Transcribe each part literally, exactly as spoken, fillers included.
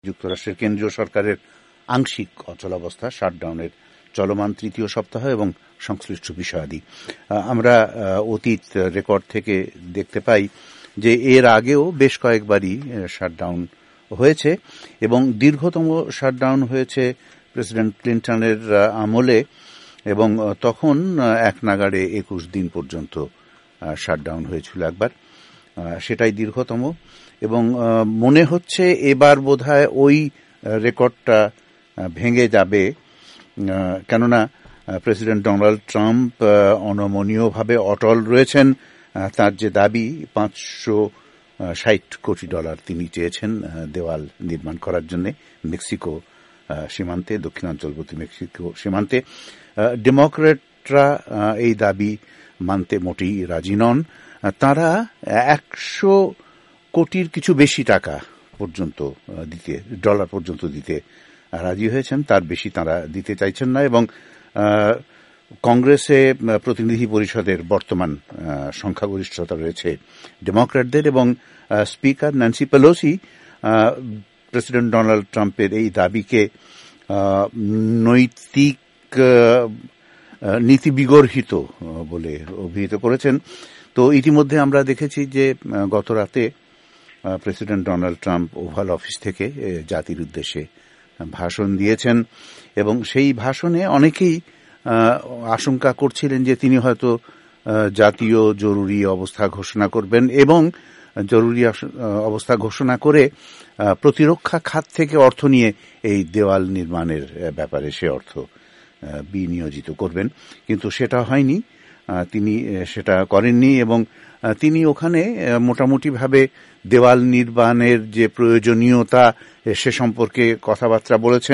যুক্তরাষ্ট্রের কেন্দ্রীয় সরকারের আংশিক অচলাবস্থা, শাটডাউনের চলমান তৃতীয় সপ্তাহ এবং সংশ্লিষ্ট বিষয়াদি। আমরা অতীত রেকর্ড থেকে দেখতে পাই যে এর আগেও বেশ কয়েকবারই শাটডাউন হয়েছে এবং দীর্ঘতম শাটডাউন হয়েছে প্রেসিডেন্ট ক্লিন্টনের আমলে এবং তখন এক নাগাড়ে একুশ দিন পর্যন্ত শাটডাউন হয়েছিল একবার, সেটাই দীর্ঘতম। এবং মনে হচ্ছে এবার বোধহয় ওই রেকর্ডটা ভেঙে যাবে, কেননা প্রেসিডেন্ট ডোনাল্ড ট্রাম্প অনমনীয়ভাবে অটল রয়েছেন। তার যে দাবি পাঁচশো ষাট কোটি ডলার তিনি চেয়েছেন দেওয়াল নির্মাণ করার জন্য মেক্সিকো সীমান্তে, দক্ষিণাঞ্চলবর্তী মেক্সিকো সীমান্তে, ডেমোক্র্যাটরা এই দাবি মানতে মোটেই রাজি নন। তারা একশো কোটির কিছু বেশি টাকা পর্যন্ত দিতে, ডলার পর্যন্ত দিতে রাজি হয়েছেন, তার বেশি তারা দিতে চাইছেন না। এবং কংগ্রেসে প্রতিনিধি পরিষদের বর্তমান সংখ্যাগরিষ্ঠতা রয়েছে ডেমোক্র্যাটদের এবং speaker Nancy Pelosi president Donald ট্রাম্পের এই দাবিকে নৈতিক নীতি বিগর্হিত বলে অভিহিত করেছেন। তো ইতিমধ্যে আমরা দেখেছি যে গত রাতে president Donald Trump Oval office থেকে জাতির উদ্দেশ্যে ভাষণ দিয়েছেন এবং সেই ভাষণে অনেকেই আশঙ্কা করছিলেন যে তিনি হয়তো জাতীয় জরুরি অবস্থা ঘোষণা করবেন এবং জরুরি অবস্থা ঘোষণা করে প্রতিরক্ষা খাত থেকে অর্থ নিয়ে এই দেওয়াল নির্মাণের ব্যাপারে সে অর্থ বিনিয়োজিত করবেন, কিন্তু সেটা হয়নি, তিনি সেটা করেননি। এবং তিনি ওখানে মোটামুটিভাবে দেওয়াল নির্মাণের যে প্রয়োজনীয়তা সে সম্পর্কে কথাবার্তা বলেছেন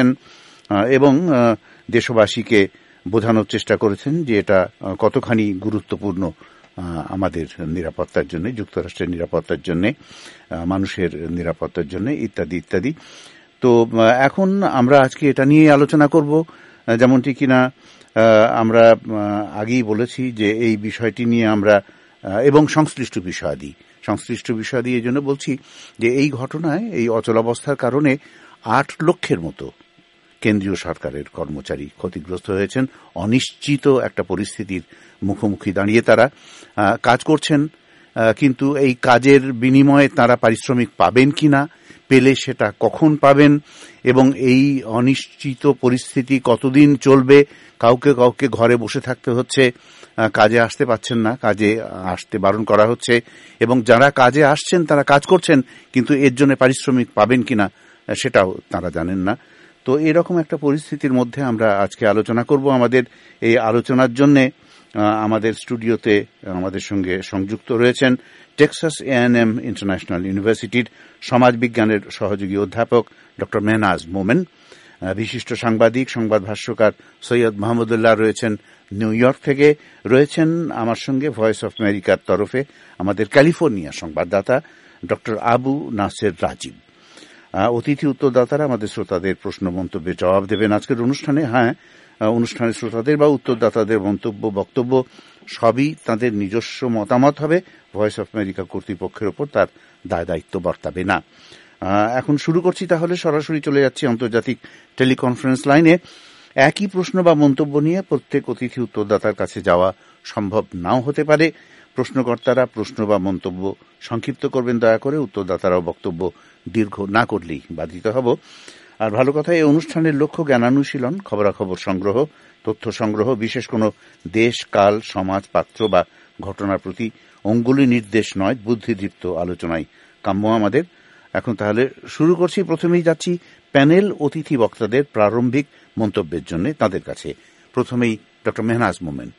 এবং দেশবাসীকে বোঝানোর চেষ্টা করেছেন যে এটা কতখানি গুরুত্বপূর্ণ আমাদের নিরাপত্তার জন্য, যুক্তরাষ্ট্রের নিরাপত্তার জন্য, মানুষের নিরাপত্তার জন্য ইত্যাদি ইত্যাদি। তো এখন আমরা আজকে এটা নিয়ে আলোচনা করব, যেমনটি কিনা আমরা আগেই বলেছি যে এই বিষয়টি নিয়ে আমরা এবং সংশ্লিষ্ট বিষয়াদি সংশ্লিষ্ট বিষয়াদি এই জন্য বলছি যে এই ঘটনায়, এই অচলাবস্থার কারণে আট লক্ষের মতো কেন্দ্রীয় সরকারের কর্মচারী ক্ষতিগ্রস্ত হয়েছেন। অনিশ্চিত একটা পরিস্থিতির মুখোমুখি দাঁড়িয়ে তারা কাজ করছেন, কিন্তু এই কাজের বিনিময়ে তারা পারিশ্রমিক পাবেন কিনা, পেলে সেটা কখন পাবেন এবং এই অনিশ্চিত পরিস্থিতি কতদিন চলবে। কাউকে কাউকে ঘরে বসে থাকতে হচ্ছে, কাজে আসতে পারছেন না, কাজে আসতে বারণ করা হচ্ছে এবং যারা কাজে আসছেন তারা কাজ করছেন, কিন্তু এর জন্য পারিশ্রমিক পাবেন কিনা সেটাও তারা জানেন না। তো এরকম একটা পরিস্থিতির মধ্যে আমরা আজকে আলোচনা করব। আমাদের এই আলোচনার জন্য আমাদের স্টুডিওতে আমাদের সঙ্গে সংযুক্ত রয়েছেন Texas A and M international ইউনিভার্সিটির সমাজবিজ্ঞানের সহযোগী অধ্যাপক ডক্টর মেহনাজ মোমেন, বিশিষ্ট সাংবাদিক, সংবাদ ভাষ্যকার সৈয়দ মাহমুদুল্লাহ রয়েছেন নিউ ইয়র্ক থেকে, রয়েছেন আমার সঙ্গে ভয়েস অফ আমেরিকার তরফে আমাদের ক্যালিফোর্নিয়া সংবাদদাতা ডক্টর আবু নাসের রাজীব। অতিথি উত্তরদাতারা আমাদের শ্রোতাদের প্রশ্ন মন্তব্যের জবাব দেবেন আজকের অনুষ্ঠানে। হ্যাঁ, অনুষ্ঠানের শ্রোতাদের বা উত্তরদাতাদের মন্তব্য, বক্তব্য সবই তাদের নিজস্ব মতামত হবে, ভয়েস অফ আমেরিকা কর্তৃপক্ষের ওপর তার দায় দায়িত্ব বর্তাবে না। এখন শুরু করছি, তাহলে সরাসরি চলে যাচ্ছি আন্তর্জাতিক টেলিকনফারেন্স লাইনে। একই প্রশ্ন বা মন্তব্য নিয়ে প্রত্যেক অতিথি উত্তরদাতার কাছে যাওয়া সম্ভব নাও হতে পারে। প্রশ্নকর্তারা প্রশ্ন বা মন্তব্য সংক্ষিপ্ত করবেন দয়া করে, উত্তরদাতারাও বক্তব্য দীর্ঘ না করলেই বাধিত হব। আর ভালো কথা, এই অনুষ্ঠানের লক্ষ্য জ্ঞানানুশীলন, খবরাখবর সংগ্রহ, তথ্য সংগ্রহ, বিশেষ কোনো দেশ, কাল, সমাজ, পাত্র বা ঘটনার প্রতি অঙ্গুলি নির্দেশ নয়, বুদ্ধিদীপ্ত আলোচনায় কাম্য আমাদের। এখন তাহলে শুরু করছি। প্রথমেই যাচ্ছি প্যানেল অতিথি বক্তাদের প্রারম্ভিক মন্তব্যের জন্য তাদের কাছে। প্রথমেই ডক্টর মেহনাজ মোমেন।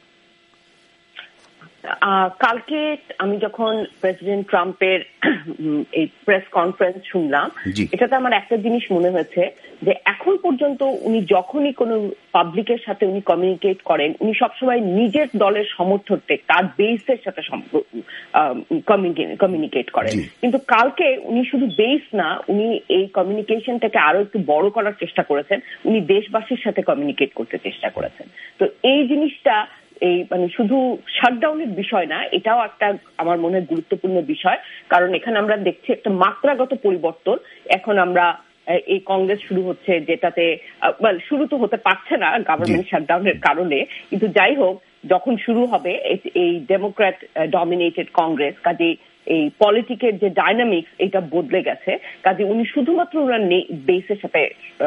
কালকে আমি যখন প্রেসিডেন্ট ট্রাম্পের এই প্রেস কনফারেন্স শুনলাম, এটাতে আমার একটা জিনিস মনে হয়েছে যে এখন পর্যন্ত উনি যখনই কোনো পাবলিকের সাথে উনি কমিউনিকেট করেন, উনি সবসময় নিজের দলের সমর্থকদের, তার বেসের সাথে কমিউনিকেট করেন। কিন্তু কালকে উনি শুধু বেস না, উনি এই কমিউনিকেশনটাকে আরো একটু বড় করার চেষ্টা করেছেন, উনি দেশবাসীর সাথে কমিউনিকেট করতে চেষ্টা করেছেন। তো এই জিনিসটা এই মানে শুধু শাটডাউনের বিষয় না, এটাও একটা আমার মনে হয় গুরুত্বপূর্ণ বিষয়, কারণ এখানে আমরা দেখছি একটা মাত্রাগত পরিবর্তন। এখন আমরা এই কংগ্রেস শুরু হচ্ছে, যেটাতে শুরু তো হতে পারছে না গভর্নমেন্ট শাটডাউনের কারণে, কিন্তু যাই হোক যখন শুরু হবে এই ডেমোক্র্যাট ডমিনেটেড কংগ্রেস, কাজে এই পলিটিকের যে ডাইনামিক্স এটা বদলে গেছে। কাজে উনি শুধুমাত্র ওনার বেসের সাথে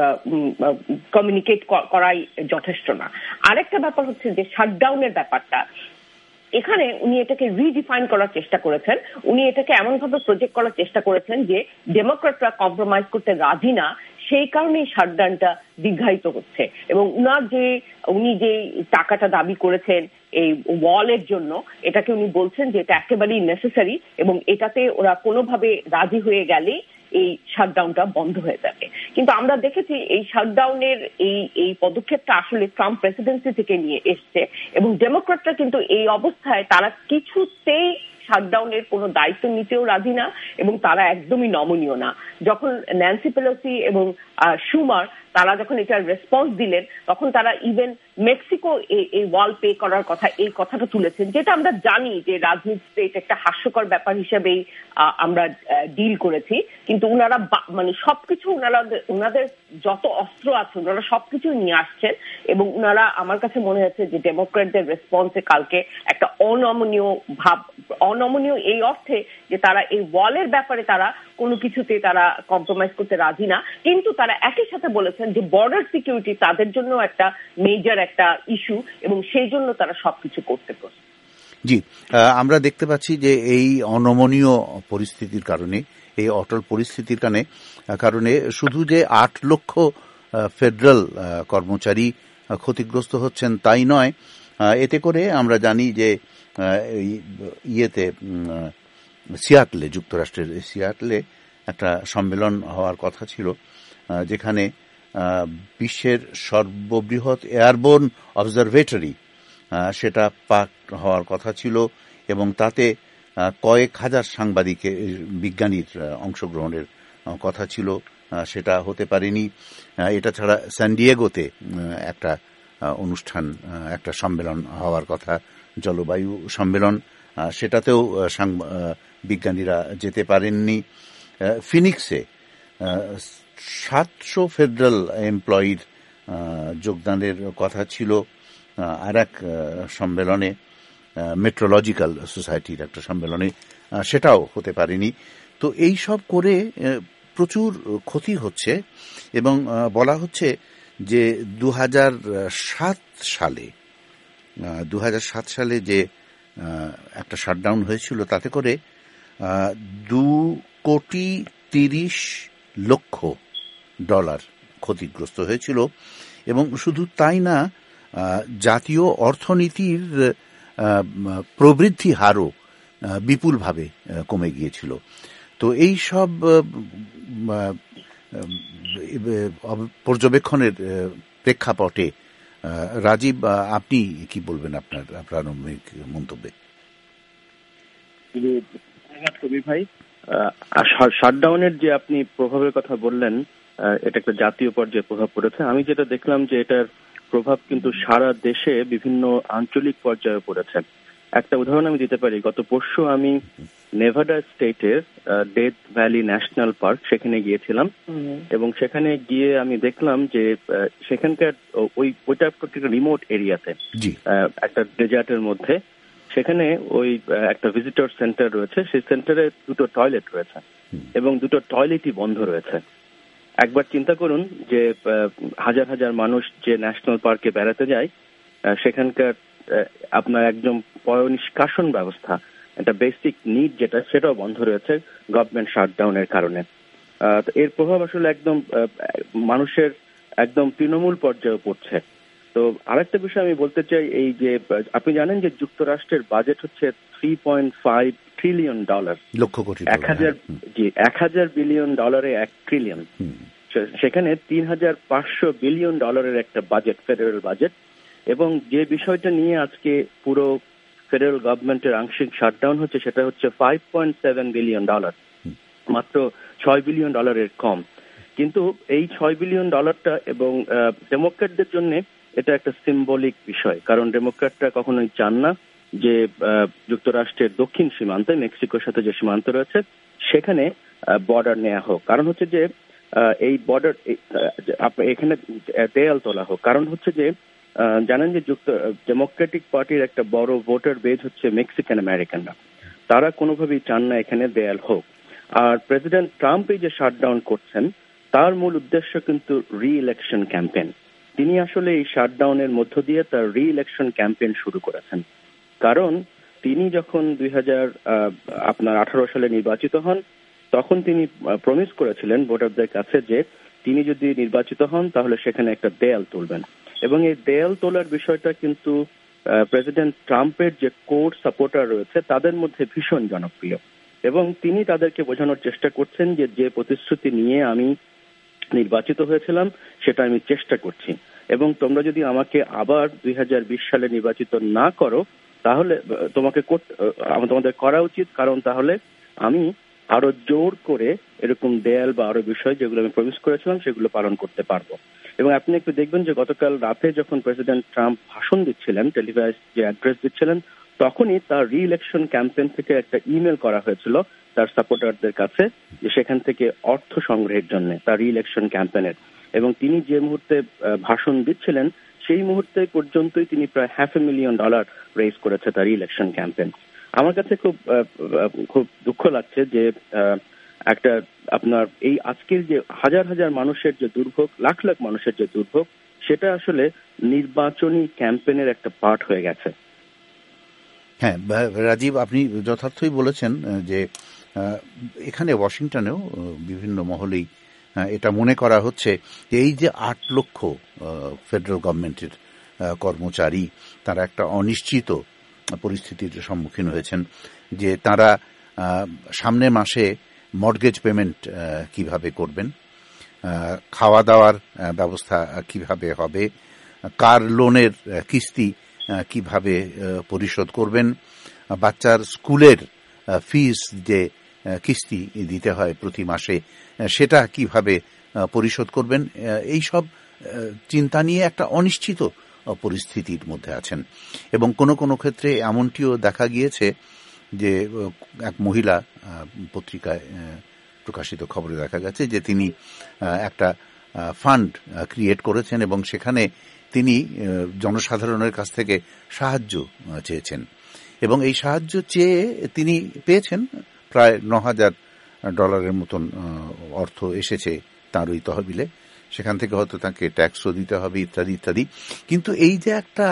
কমিউনিকেট করাই যথেষ্ট না। আরেকটা ব্যাপার হচ্ছে যে শাটডাউনের ব্যাপারটা, এখানে উনি এটাকে রিডিফাইন করার চেষ্টা করেছেন। উনি এটাকে এমন ভাবে প্রজেক্ট করার চেষ্টা করেছেন যে ডেমোক্র্যাটরা কম্প্রোমাইজ করতে রাজি না, সেই কারণেই শাটডাউনটা দীর্ঘায়িত হচ্ছে। এবং উনার যে উনি যে টাকাটা দাবি করেছেন এই ওয়ালের জন্য, এটাকে উনি বলছেন যে এটা একেবারেই নেসেসারি এবং এটাতে ওরা কোনোভাবে রাজি হয়ে গেলে এই শাটডাউনটা বন্ধ হয়ে যাবে। কিন্তু আমরা দেখেছি এই শাটডাউনের এই এই পদক্ষেপটা আসলে ট্রাম্প প্রেসিডেন্সি থেকে নিয়ে এসছে এবং ডেমোক্র্যাটরা কিন্তু এই অবস্থায় তারা কিছুতেই শাটডাউনের কোনো দায়িত্ব নিতেও রাজি না এবং তারা একদমই নমনীয় না। যখন ন্যান্সি পেলোসি এবং শুমার তারা যখন এটার রেসপন্স দিলেন, তখন তারা ইভেন মেক্সিকো এই ওয়াল পে করার কথা এই কথাটা তুলেছেন, যেটা আমরা জানি যে রাজনীতিতে এটা একটা হাস্যকর ব্যাপার হিসেবেই আমরা ডিল করেছি। কিন্তু ওনারা মানে সবকিছু ওনারা ওনাদের যত অস্ত্র আছে ওনারা সবকিছু নিয়ে আসছেন এবং ওনারা আমার কাছে মনে হচ্ছে যে ডেমোক্র্যাটদের রেসপন্সে কালকে একটা অনমনীয় ভাব, অনমনীয় এই অর্থে যে তারা এই ওয়ালের ব্যাপারে তারা কোনো কিছুতে তারা কম্প্রোমাইজ করতে রাজি না, কিন্তু তারা একই সাথে বলেছেন যে বর্ডার সিকিউরিটি তাদের জন্য একটা মেজর একটা ইস্যু এবং সেই জন্য তারা সবকিছু করতে পারে। জি, আমরা দেখতে পাচ্ছি যে এই অনমনীয় পরিস্থিতির কারণে, এই অটল পরিস্থিতির কারণে কারণে শুধু যে আট লক্ষ ফেডারেল কর্মচারী ক্ষতিগ্রস্ত হচ্ছেন তাই নয়, এতে করে আমরা জানি যে ইয়েতে সিয়াটলে, যুক্তরাষ্ট্রের সিয়াটলে একটা সম্মেলন হওয়ার কথা ছিল, যেখানে বিশ্বের সর্ববৃহৎ এয়ারবোর্ন অবজারভেটরি সেটা পাক হওয়ার কথা ছিল এবং তাতে কয়েক হাজার সাংবাদিক বিজ্ঞানীর অংশগ্রহণের কথা ছিল, সেটা হতে পারেনি। এটা ছাড়া স্যান ডিয়েগোতে একটা অনুষ্ঠান, একটা সম্মেলন হওয়ার কথা, জলবায়ু সম্মেলন, সেটাতেও বিজ্ঞানীরা যেতে পারেননি। ফিনিক্সে সাতশো ফেডারেল এমপ্লয়ির যোগদানের কথা ছিল আর এক সম্মেলনে, মেট্রোলজিক্যাল সোসাইটির একটা সম্মেলনে, সেটাও হতে পারেনি। তো এই সব করে প্রচুর ক্ষতি হচ্ছে এবং বলা হচ্ছে যে দু হাজার সাত সালে দু হাজার সাত সালে যে একটা শাটডাউন হয়েছিল তাতে করে দু কোটি তিরিশ লক্ষ ডলার ক্ষতিগ্রস্ত হয়েছিল এবং শুধু তাই না, জাতীয় অর্থনীতির প্রবৃদ্ধি হারও বিপুলভাবে কমে গিয়েছিল। তো এই সব পর্যবেক্ষণের প্রেক্ষাপটে রাজীব, আপনি কি বলবেন আপনার প্রারম্ভিক মন্তব্যে? কবি ভাই, শাটডাউনের যে আপনি প্রভাবের কথা বললেন, এটা একটা জাতীয় পর্যায়ে প্রভাব পড়েছে। আমি যেটা দেখলাম যে এটার প্রভাব কিন্তু সারা দেশে বিভিন্ন আঞ্চলিক পর্যায়ে পড়েছে। একটা উদাহরণ আমি দিতে পারি। গত পরশু আমি নেভাডা স্টেটের ডেথ ভ্যালি ন্যাশনাল পার্ক সেখানে গিয়েছিলাম এবং সেখানে গিয়ে আমি দেখলাম যে সেখানকার ওই ওইটা একটা রিমোট এরিয়াতে, একটা ডেজার্টের মধ্যে, সেখানে ওই একটা ভিজিটর সেন্টার রয়েছে, সেই সেন্টারে দুটো টয়লেট রয়েছে এবং দুটো টয়লেটই বন্ধ রয়েছে। একবার চিন্তা করুন যে হাজার হাজার মানুষ যে ন্যাশনাল পার্কে বেড়াতে যায়, সেখানকার আপনার একদম পয়ঃনিষ্কাশন ব্যবস্থা, একটা বেসিক নিড যেটা, সেটাও বন্ধ রয়েছে গভর্নমেন্ট শাটডাউনের কারণে। এর প্রভাব আসলে একদম মানুষের একদম তৃণমূল পর্যায়ে পড়ছে। তো আরেকটা বিষয় আমি বলতে চাই, এই যে আপনি জানেন যে যুক্তরাষ্ট্রের বাজেট হচ্ছে three point five trillion dollar, লক্ষ কোটি, এক হাজার জি এক হাজার বিলিয়ন ডলারে এক ট্রিলিয়ন। সেখানে তিন হাজার পাঁচশো বিলিয়ন ডলারের একটা বাজেট, ফেডারেল বাজেট। এবং যে বিষয়টা নিয়ে আজকে পুরো ফেডারেল গভর্নমেন্টের আংশিক শাটডাউন হচ্ছে, সেটা হচ্ছে five point seven billion dollar, মাত্র ছয় বিলিয়ন ডলারের কম। কিন্তু এই ছয় বিলিয়ন ডলারটা এবং ডেমোক্র্যাটদের জন্য এটা একটা সিম্বলিক বিষয়, কারণ ডেমোক্র্যাটরা কখনোই চান না যে যুক্তরাষ্ট্রের দক্ষিণ সীমান্তে, মেক্সিকোর সাথে যে সীমান্ত রয়েছে, সেখানে বর্ডার নেওয়া হোক। কারণ হচ্ছে যে এই বর্ডার এখানে দেয়াল তোলা হোক। কারণ হচ্ছে যে জানেন যে যুক্ত ডেমোক্রেটিক পার্টির একটা বড় ভোটার বেজ হচ্ছে মেক্সিকান আমেরিকানরা, তারা কোনোভাবেই চান না এখানে দেয়াল হোক। আর প্রেসিডেন্ট ট্রাম্প এই যে শাটডাউন করছেন তার মূল উদ্দেশ্য কিন্তু রি ইলেকশন ক্যাম্পেইন। তিনি আসলে এই শাটডাউনের মধ্য দিয়ে তার রি ইলেকশন ক্যাম্পেইন শুরু করেছেন। কারণ তিনি যখন দুই হাজার আপনার আঠারো সালে নির্বাচিত হন তখন তিনি প্রমিস করেছিলেন ভোটারদের কাছে যে তিনি যদি নির্বাচিত হন তাহলে সেখানে একটা দেয়াল তুলবেন, এবং এই দেয়াল তোলার বিষয়টা কিন্তু প্রেসিডেন্ট ট্রাম্পের যে কোর সাপোর্টার রয়েছে তাদের মধ্যে ভীষণ জনপ্রিয়, এবং তিনি তাদেরকে বোঝানোর চেষ্টা করছেন যে যে প্রতিশ্রুতি নিয়ে আমি নির্বাচিত হয়েছিলাম সেটা আমি চেষ্টা করছি, এবং তোমরা যদি আমাকে আবার দুই হাজার বিশ সালে নির্বাচিত না করো তাহলে তোমাকে তোমাদের করা উচিত, কারণ তাহলে আমি আরো জোর করে এরকম দেয়াল বা আরো বিষয় যেগুলো আমি প্রমিস করেছিলাম সেগুলো পালন করতে পারবো। এবং আপনি একটু দেখবেন যে গতকাল রাতে যখন প্রেসিডেন্ট ট্রাম্প ভাষণ দিচ্ছিলেন, টেলিভাইজ যে অ্যাড্রেস দিচ্ছিলেন, তখনই তার রি ইলেকশন ক্যাম্পেইন থেকে একটা ইমেল করা হয়েছিল তার সাপোর্টারদের কাছে যে সেখান থেকে অর্থ সংগ্রহের জন্য তার রি ইলেকশন ক্যাম্পেইনের, এবং তিনি যে মুহূর্তে ভাষণ দিচ্ছিলেন সেই মুহূর্তে পর্যন্তই তিনি প্রায় half a million dollar raise করেছে তার রি ইলেকশন ক্যাম্পেইন। আমার কাছে খুব খুব দুঃখ লাগছে যে একটা আপনার এই আজকের যে হাজার হাজার মানুষের যে দুর্ভোগ, লাখ লাখ মানুষের যে দুর্ভোগ, সেটা আসলে নির্বাচনী ক্যাম্পেইনের একটা পার্ট হয়ে গেছে। হ্যাঁ রাজীব, আপনি যথার্থই বলেছেন যে এখানে ওয়াশিংটনেও বিভিন্ন মহলেই এটা মনে করা হচ্ছে যে এই যে আট লক্ষ ফেডারেল গভর্নমেন্টের কর্মচারী তারা একটা অনিশ্চিত পরিস্থিতির সম্মুখীন হয়েছেন, যে তারা সামনের মাসে মর্টগেজ পেমেন্ট কিভাবে করবেন, খাওয়া দাওয়ার ব্যবস্থা কিভাবে হবে, কার লোনের কিস্তি কিভাবে পরিশোধ করবেন, বাচ্চার স্কুলের ফিস যে কিস্তি দিতে হয় প্রতি মাসে সেটা কিভাবে পরিশোধ করবেন, এই সব চিন্তা নিয়ে একটা অনিশ্চিত পরিস্থিতির মধ্যে আছেন। এবং কোনো কোনো ক্ষেত্রে এমনটিও দেখা গিয়েছে যে এক মহিলা পত্রিকায় প্রকাশিত খবরে দেখা গেছে যে তিনি একটা ফান্ড ক্রিয়েট করেছেন এবং সেখানে তিনি জনসাধারণের কাছ থেকে সাহায্য চেয়েছেন, এবং এই সাহায্য চেয়ে তিনি পেয়েছেন প্রায় ন হাজার ডলারের মতন অর্থ এসেছে তার ওই তহবিলে। সেখান থেকে হয়তো তাকে ট্যাক্সও দিতে হবে ইত্যাদি ইত্যাদি। কিন্তু এই যে একটা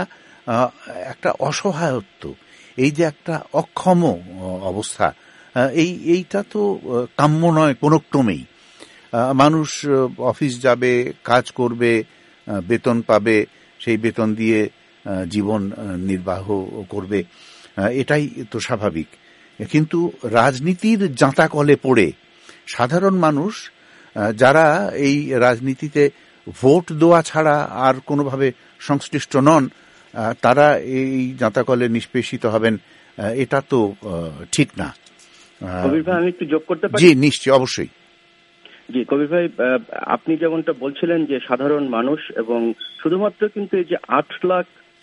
একটা অসহায়ত্ব, এই যে একটা অক্ষম অবস্থা, এই এইটা তো কাম্য নয় কোনো ক্রমেই। মানুষ অফিস যাবে, কাজ করবে, বেতন পাবে, সেই বেতন দিয়ে জীবন নির্বাহ করবে, এটাই তো স্বাভাবিক। কিন্তু রাজনীতির জাঁতাকলে পড়ে সাধারণ মানুষ যারা এই রাজনীতিতে ভোট দেওয়া ছাড়া আর কোনোভাবে সংশ্লিষ্ট নন, তারা এই জাঁতাকলে নিষ্পেষিত হবেন, এটা তো ঠিক না। কবির ভাই, আমি একটু যোগ করতে পারি? জি নিশ্চয়ই, অবশ্যই। জি কবির ভাই, আপনি যেমনটা বলছিলেন যে সাধারণ মানুষ এবং শুধুমাত্র কিন্তু এই যে আট লাখ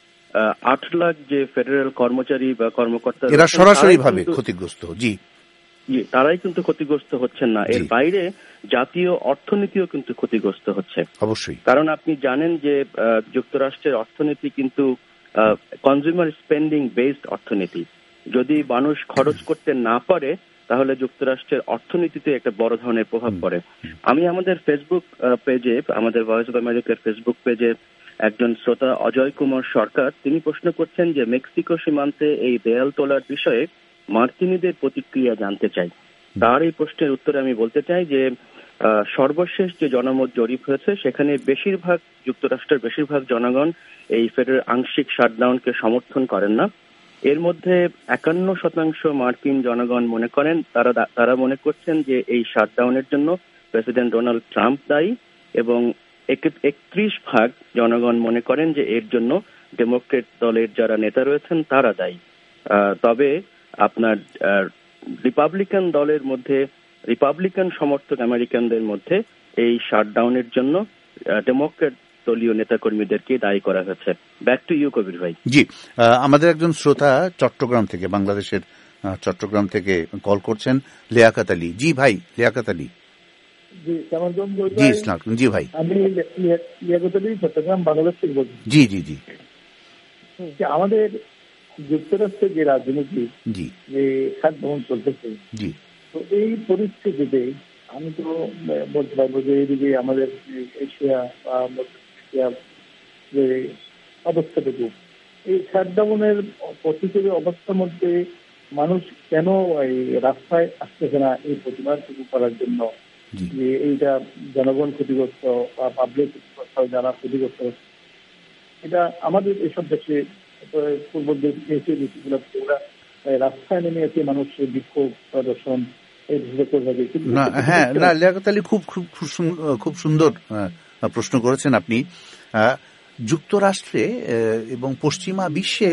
আট লাখ যে ফেডারেল কর্মচারী বা কর্মকর্তা এরা সরাসরি ভাবে ক্ষতিগ্রস্ত, জি জি তারাই কিন্তু ক্ষতিগ্রস্ত হচ্ছেন না, এর বাইরে জাতীয় অর্থনীতিও কিন্তু ক্ষতিগ্রস্ত হচ্ছে। অবশ্যই, কারণ আপনি জানেন যে যুক্তরাষ্ট্রের অর্থনীতি কিন্তু কনজিউমার স্পেন্ডিং বেসড অর্থনীতি। যদি মানুষ খরচ করতে না পারে তাহলে যুক্তরাষ্ট্রের অর্থনীতিতে একটা বড় ধরনের প্রভাব পড়ে। আমি আমাদের ফেসবুক পেজে, আমাদের ভয়েস অফ আমেরিকার ফেসবুক পেজে একজন শ্রোতা অজয় কুমার সরকার, তিনি প্রশ্ন করছেন যে মেক্সিকো সীমান্তে এই দেয়াল তোলার বিষয়ে মার্কিনীদের প্রতিক্রিয়া জানতে চাই। তার এই প্রশ্নের উত্তরে আমি বলতে চাই যে সর্বশেষ যে জনমত জরিপ হয়েছে সেখানে বেশিরভাগ যুক্তরাষ্ট্রের বেশিরভাগ জনগণ এই ফেডারেল আংশিক শাটডাউনকে সমর্থন করেন না। এর মধ্যে একান্ন শতাংশ মার্কিন জনগণ মনে করেন, তারা তারা মনে করছেন যে এই শাটডাউনের জন্য প্রেসিডেন্ট ডোনাল্ড ট্রাম্প দায়ী, এবং একত্রিশ ভাগ জনগণ মনে করেন যে এর জন্য ডেমোক্রেট দলের যারা নেতা রয়েছেন তারা দায়ী। তবে আপনার রিপাবলিকান দলের মধ্যে, রিপাবলিকান সমর্থক আমেরিকানদের মধ্যে এই শাটডাউনের জন্য ডেমোক্রেট দলীয় নেতাকর্মীদেরকে দায়ী করা হয়েছে। ব্যাক টু ইউ কবির ভাই। জি, আমাদের একজন শ্রোতা চট্টগ্রাম থেকে, বাংলাদেশের চট্টগ্রাম থেকে কল করছেন, লিয়াকত আলী। জি ভাই লিয়াকত আলী। জি কেমন জি ইসলাম জি ভাই, আমি চট্টগ্রাম বাংলাদেশ থেকে বলছি। জি জি জি আমাদের যুক্তরাষ্ট্রের যে রাজনীতি জি যে খাত ভ্রমণ চলতেছে, জি তো এই পরিস্থিতিতে আমি তো বলতে পারবো যে এইদিকে আমাদের এশিয়া বা মধ্য এশিয়া যে অবস্থাটুকু, এই শাটডাউনের প্রতিকূল অবস্থার মধ্যে মানুষ কেন এই রাস্তায় আসতেছে না এই প্রতিবাদটুকু করার জন্য, যে এইটা জনগণ ক্ষতিগ্রস্ত বা পাবলিক ক্ষতিগ্রস্ত, যারা ক্ষতিগ্রস্ত, এটা আমাদের এসব দেশে পূর্ব এশীয় দেশগুলো ওরা রাস্তায় নেমে এসে মানুষের বিক্ষোভ প্রদর্শন এই বিষয়ে করে থাকে। হ্যাঁ না লিয়াকত আলী খুব খুব খুব সুন্দর প্রশ্ন করেছেন আপনি। যুক্তরাষ্ট্রে এবং পশ্চিমা বিশ্বে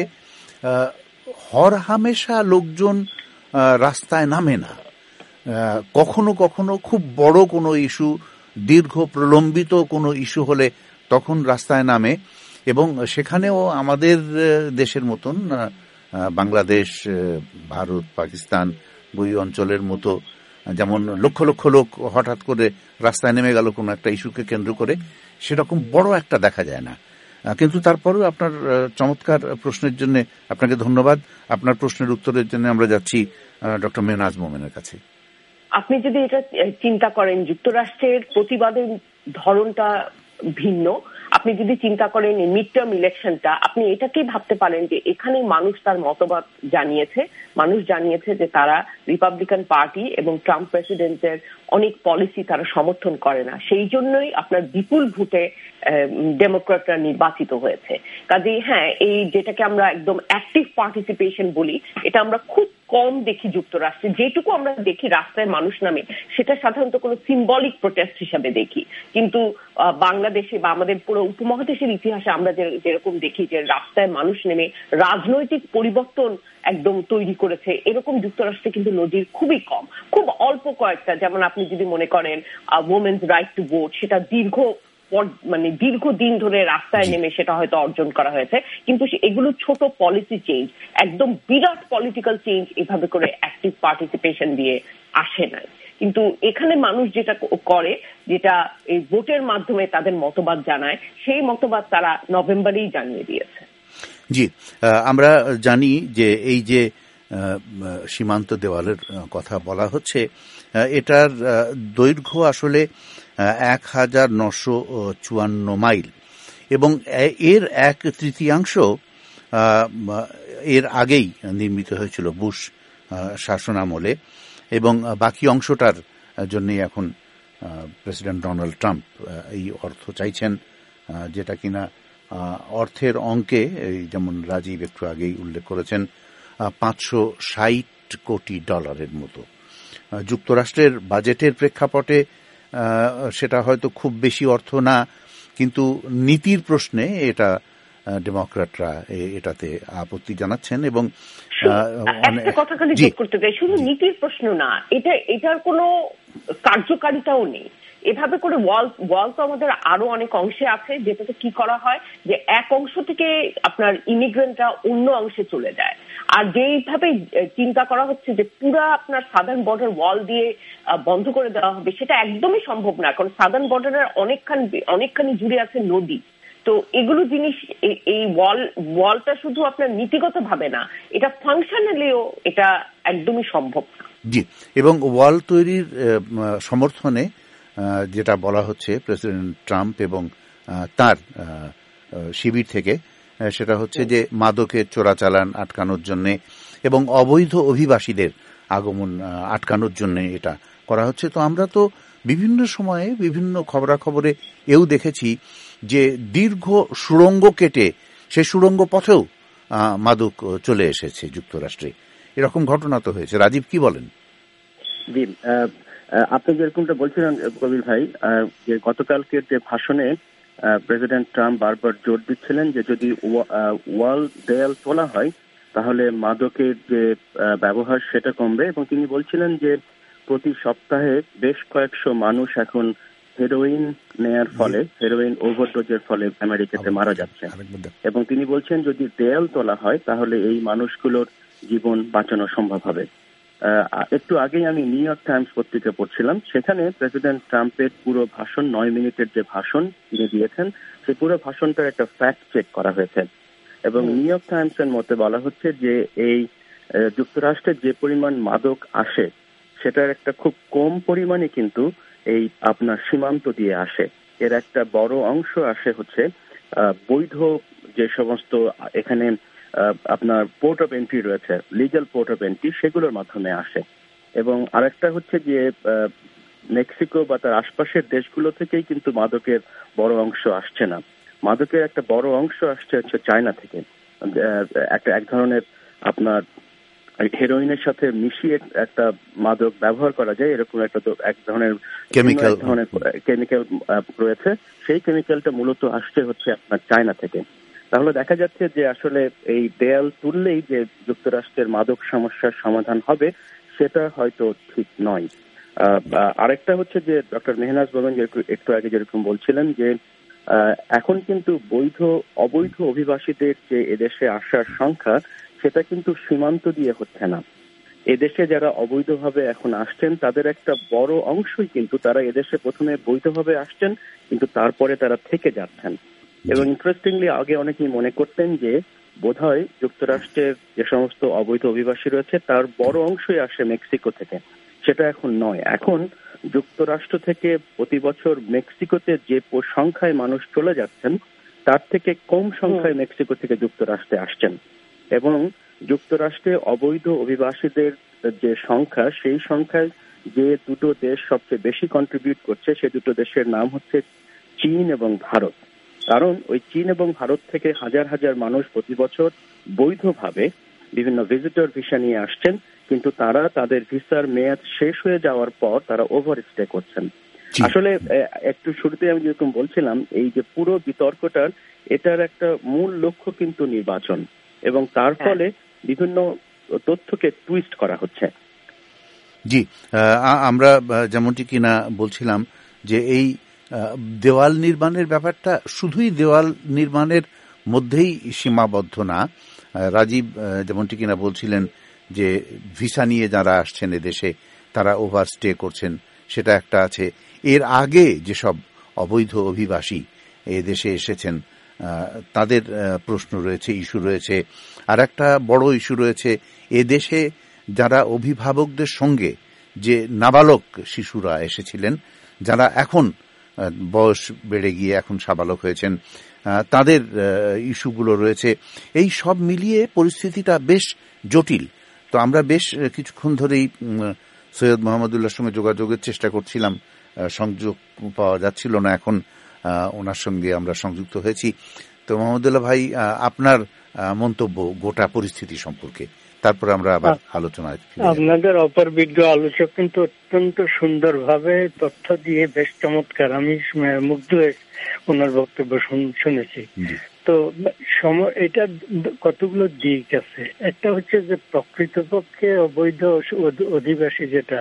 হর হামেশা লোকজন রাস্তায় নামে না, কখনো কখনো খুব বড় কোনো ইস্যু, দীর্ঘ প্রলম্বিত কোনো ইস্যু হলে তখন রাস্তায় নামে, এবং সেখানেও আমাদের দেশের মতন বাংলাদেশ, ভারত, পাকিস্তান দুই অঞ্চলের মতো যেমন লক্ষ লক্ষ লোক হঠাৎ করে রাস্তায় নেমে গেল কোনো একটা ইস্যুকে কেন্দ্র করে, সেরকম বড় একটা দেখা যায় না। কিন্তু তারপরেও আপনার চমৎকার প্রশ্নের জন্য আপনাকে ধন্যবাদ। আপনার প্রশ্নের উত্তরের জন্য আমরা যাচ্ছি ডক্টর মেহনাজ মোমেনের কাছে। আপনি যদি এটা চিন্তা করেন, যুক্তরাষ্ট্রের প্রতিবাদের ধরনটা ভিন্ন। আপনি যদি চিন্তা করেন মিড টার্ম ইলেকশনটা, আপনি এটাকেই ভাবতে পারেন যে এখানে মানুষ তার মতবাদ জানিয়েছে, মানুষ জানিয়েছে যে তারা রিপাবলিকান পার্টি এবং ট্রাম্প প্রেসিডেন্টের অনেক পলিসি তারা সমর্থন করে না, সেই জন্যই আপনার বিপুল ভোটে ডেমোক্র্যাটরা নির্বাচিত হয়েছে। কাজেই হ্যাঁ, এই যেটাকে আমরা একদম অ্যাক্টিভ পার্টিসিপেশন বলি, এটা আমরা খুব কম দেখি যুক্তরাষ্ট্রে। যেটুকু আমরা দেখি রাস্তায় মানুষ নামে, সেটা সাধারণত কোনো সিম্বলিক প্রোটেস্ট হিসাবে দেখি। কিন্তু বাংলাদেশে বা আমাদের পুরো উপমহাদেশের ইতিহাসে আমরা যেরকম দেখি যে রাস্তায় মানুষ নেমে রাজনৈতিক পরিবর্তন একদম তৈরি করেছে, এরকম যুক্তরাষ্ট্রে কিন্তু নজির খুবই কম। খুব অল্প কয়েকটা, যেমন আপনি যদি মনে করেন উমেন্স রাইট টু ভোট, সেটা দীর্ঘ মানে দীর্ঘদিন ধরে রাস্তায় নেমে সেটা হয়তো অর্জন করা হয়েছে, কিন্তু এগুলো ছোট পলিসি চেঞ্জ, একদম বিরাট পলিটিক্যাল চেঞ্জ এভাবে করে অ্যাক্টিভ পার্টিসিপেশন দিয়ে আসে নাই। কিন্তু এখানে মানুষ যেটা করে, যেটা এই ভোটের মাধ্যমে তাদের মতবাদ জানায়, সেই মতবাদ তারা নভেম্বরেই জানিয়ে দিয়েছে। জি, আমরা জানি যে এই যে সীমান্ত দেওয়ালের কথা বলা হচ্ছে, এটার দৈর্ঘ্য আসলে এক হাজার নশো চুয়ান্ন মাইল, এবং এর এক তৃতীয়াংশ এর আগেই নির্মিত হয়েছিল বুশ শাসনামলে, এবং বাকি অংশটার জন্যই এখন প্রেসিডেন্ট ডোনাল্ড ট্রাম্প এই অর্থ চাইছেন, যেটা কিনা অর্থের অঙ্কে যেমন রাজীব একটু আগেই উল্লেখ করেছেন পাঁচশো ষাট কোটি ডলারের মতো। যুক্তরাষ্ট্রের বাজেটের প্রেক্ষাপটে সেটা হয়তো খুব বেশি অর্থ না, কিন্তু নীতির প্রশ্নে এটা ডেমোক্র্যাটরা এটাতে আপত্তি জানাচ্ছেন। এবং একটা কথা খালি যোগ করতে চাই, শুধু নীতির প্রশ্ন না, এটা এটার কোনো কার্যকারিতাও নেই। এভাবে করে ওয়াল ওয়াল তো আমাদের আরো অনেক অংশে আছে, যেটাতে কি করা হয় যে এক অংশ থেকে আপনার ইমিগ্রেন্টরা অন্য অংশে চলে যায়। আর যেইভাবে চিন্তা করা হচ্ছে যে পুরা আপনার সাদার্ন বর্ডার ওয়াল দিয়ে বন্ধ করে দেওয়া হবে, সেটা একদমই সম্ভব না, কারণ সাদার্ন বর্ডারের অনেকখানি অনেকখানি জুড়ে আছে নদী। তো এগুলো জিনিস, এই ওয়াল ওয়ালটা শুধু আপনার নীতিগত ভাবে না, এটা ফাংশনালিও এটা একদমই সম্ভব না। জি, এবং ওয়াল তৈরির সমর্থনে যেটা বলা হচ্ছে প্রেসিডেন্ট ট্রাম্প এবং তার শিবির থেকে, সেটা হচ্ছে যে মাদকের চোরাচালান আটকানোর জন্য এবং অবৈধ অভিবাসীদের আগমন আটকানোর জন্য এটা করা হচ্ছে। তো আমরা তো বিভিন্ন সময়ে বিভিন্ন খবরাখবরে এও দেখেছি যে দীর্ঘ সুড়ঙ্গ কেটে সেই সুড়ঙ্গ পথেও মাদক চলে এসেছে যুক্তরাষ্ট্রে, এরকম ঘটনা তো হয়েছে। রাজীব, কি বলেন? জি, আপনি যেরকমটা বলছিলেন কবির ভাই, যে গতকালকে যে ভাষণে প্রেসিডেন্ট ট্রাম্প বারবার জোর দিচ্ছিলেন যে যদি ওয়াল দেয়াল তোলা হয় তাহলে মাদকের যে ব্যবহার সেটা কমবে, এবং তিনি বলছিলেন যে প্রতি সপ্তাহে বেশ কয়েকশো মানুষ এখন হেরোইন নেয়ার ফলে, হেরোইন ওভারডোজের ফলে আমেরিকাতে মারা যাচ্ছে, এবং তিনি বলছেন যদি দেয়াল তোলা হয় তাহলে এই মানুষগুলোর জীবন বাঁচানো সম্ভব হবে। একটু আগেই আমি নিউ ইয়র্ক টাইমস পত্রিকা পড়ছিলাম, সেখানে প্রেসিডেন্ট ট্রাম্পের পুরো ভাষণ, নয় মিনিটের যে ভাষণ তিনি দিয়েছেন, সেই পুরো ভাষণটার একটা ফ্যাক্ট চেক করা হয়েছে এবং নিউ ইয়র্ক টাইমস এর মতে বলা হচ্ছে যে এই যুক্তরাষ্ট্রের যে পরিমাণ মাদক আসে সেটার একটা খুব কম পরিমাণে কিন্তু এই আপনার সীমান্ত দিয়ে আসে। এর একটা বড় অংশ আসে হচ্ছে বৈধ যে সমস্ত এখানে আপনার পোর্ট অফ এন্ট্রি রয়েছে, লিগ্যাল পোর্ট অফ এন্ট্রি, সেগুলোর মাধ্যমে আসে। এবং আরেকটা হচ্ছে যে মেক্সিকো বা তার আশপাশের দেশগুলো থেকেই কিন্তু মাদকের বড় অংশ আসছে না, মাদকের একটা বড় অংশ আসছে হচ্ছে চায়না থেকে। একটা এক ধরনের আপনার হেরোইনের সাথে মিশিয়ে একটা মাদক ব্যবহার করা যায়, এরকম একটা এক ধরনের কেমিক্যাল ধরনের কেমিক্যাল রয়েছে, সেই কেমিক্যালটা মূলত আসছে হচ্ছে আপনার চায়না থেকে। তাহলে দেখা যাচ্ছে যে আসলে এই দেয়াল তুললেই যে যুক্তরাষ্ট্রের মাদক সমস্যার সমাধান হবে সেটা হয়তো ঠিক নয়। আরেকটা হচ্ছে যে ডক্টর মেহনাজ বলেন যে একটু আগে যেরকম বলছিলেন যে এখন কিন্তু বৈধ অবৈধ অভিবাসীদের যে এদেশে আসার সংখ্যা সেটা কিন্তু সীমান্ত দিয়ে হচ্ছে না। এদেশে যারা অবৈধভাবে এখন আসছেন তাদের একটা বড় অংশই কিন্তু তারা এদেশে প্রথমে বৈধভাবে আসছেন কিন্তু তারপরে তারা থেকে যাচ্ছেন। এবং ইন্টারেস্টিংলি আগে অনেকেই মনে করতেন যে বোধহয় যুক্তরাষ্ট্রের যে সমস্ত অবৈধ অভিবাসী রয়েছে তার বড় অংশই আসে মেক্সিকো থেকে, সেটা এখন নয়। এখন যুক্তরাষ্ট্র থেকে প্রতি বছর মেক্সিকোতে যে সংখ্যায় মানুষ চলে যাচ্ছেন তার থেকে কম সংখ্যায় মেক্সিকো থেকে যুক্তরাষ্ট্রে আসছেন। এবং যুক্তরাষ্ট্রে অবৈধ অভিবাসীদের যে সংখ্যা, সেই সংখ্যায় যে দুটো দেশ সবচেয়ে বেশি কন্ট্রিবিউট করছে সে দুটো দেশের নাম হচ্ছে চীন এবং ভারত। কারণ ওই চীন এবং ভারত থেকে হাজার হাজার মানুষ প্রতি বছর বৈধভাবে বিভিন্ন ভিজিটর ভিসা নিয়ে আসছেন, কিন্তু তারা তাদের ভিসার মেয়াদ শেষ হয়ে যাওয়ার পর তারা ওভার স্টে করছেন। আসলে একটু শুরুতে আমি যেরকম বলছিলাম, এই যে পুরো বিতর্কটার এটার একটা মূল লক্ষ্য কিন্তু নির্বাচন, এবং তার ফলে বিভিন্ন তথ্যকে টুইস্ট করা হচ্ছে। জি, আমরা যেমনটি কিনা বলছিলাম যে এই দেওয়াল নির্মাণের ব্যাপারটা শুধুই দেওয়াল নির্মাণের মধ্যেই সীমাবদ্ধ না। রাজীব যেমনটি কিনা বলছিলেন যে ভিসা নিয়ে যারা আসছেন এদেশে তারা ওভারস্টে করছেন, সেটা একটা আছে। এর আগে যেসব অবৈধ অভিবাসী এদেশে এসেছেন তাদের প্রশ্ন রয়েছে, ইস্যু রয়েছে। আর একটা বড় ইস্যু রয়েছে এদেশে যারা অভিভাবকদের সঙ্গে যে নাবালক শিশুরা এসেছিলেন, যারা এখন বয়স বেড়ে গিয়ে এখন সাবালক হয়েছেন, তাদের ইস্যুগুলো রয়েছে। এই সব মিলিয়ে পরিস্থিতিটা বেশ জটিল। তো আমরা বেশ কিছুক্ষণ ধরেই সৈয়দ মোহাম্মদুল্লাহর সঙ্গে যোগাযোগের চেষ্টা করছিলাম, সংযোগ পাওয়া যাচ্ছিল না। এখন ওনার সঙ্গে আমরা সংযুক্ত হয়েছি। তো মোহাম্মদুল্লাহ ভাই, আপনার মন্তব্য গোটা পরিস্থিতি সম্পর্কে, তারপর আমরা আবার আলোচনায়। আপনাদের অপরবিজ্ঞ আলোচক কিন্তু অত্যন্ত সুন্দরভাবে তথ্য দিয়ে বেশ চমৎকার, আমি মুগ্ধ হয়ে ওনার বক্তব্য শুনেছি। তো এটা কতগুলো দিক আছে। একটা হচ্ছে যে প্রকৃতপক্ষে অবৈধ অধিবাসী যেটা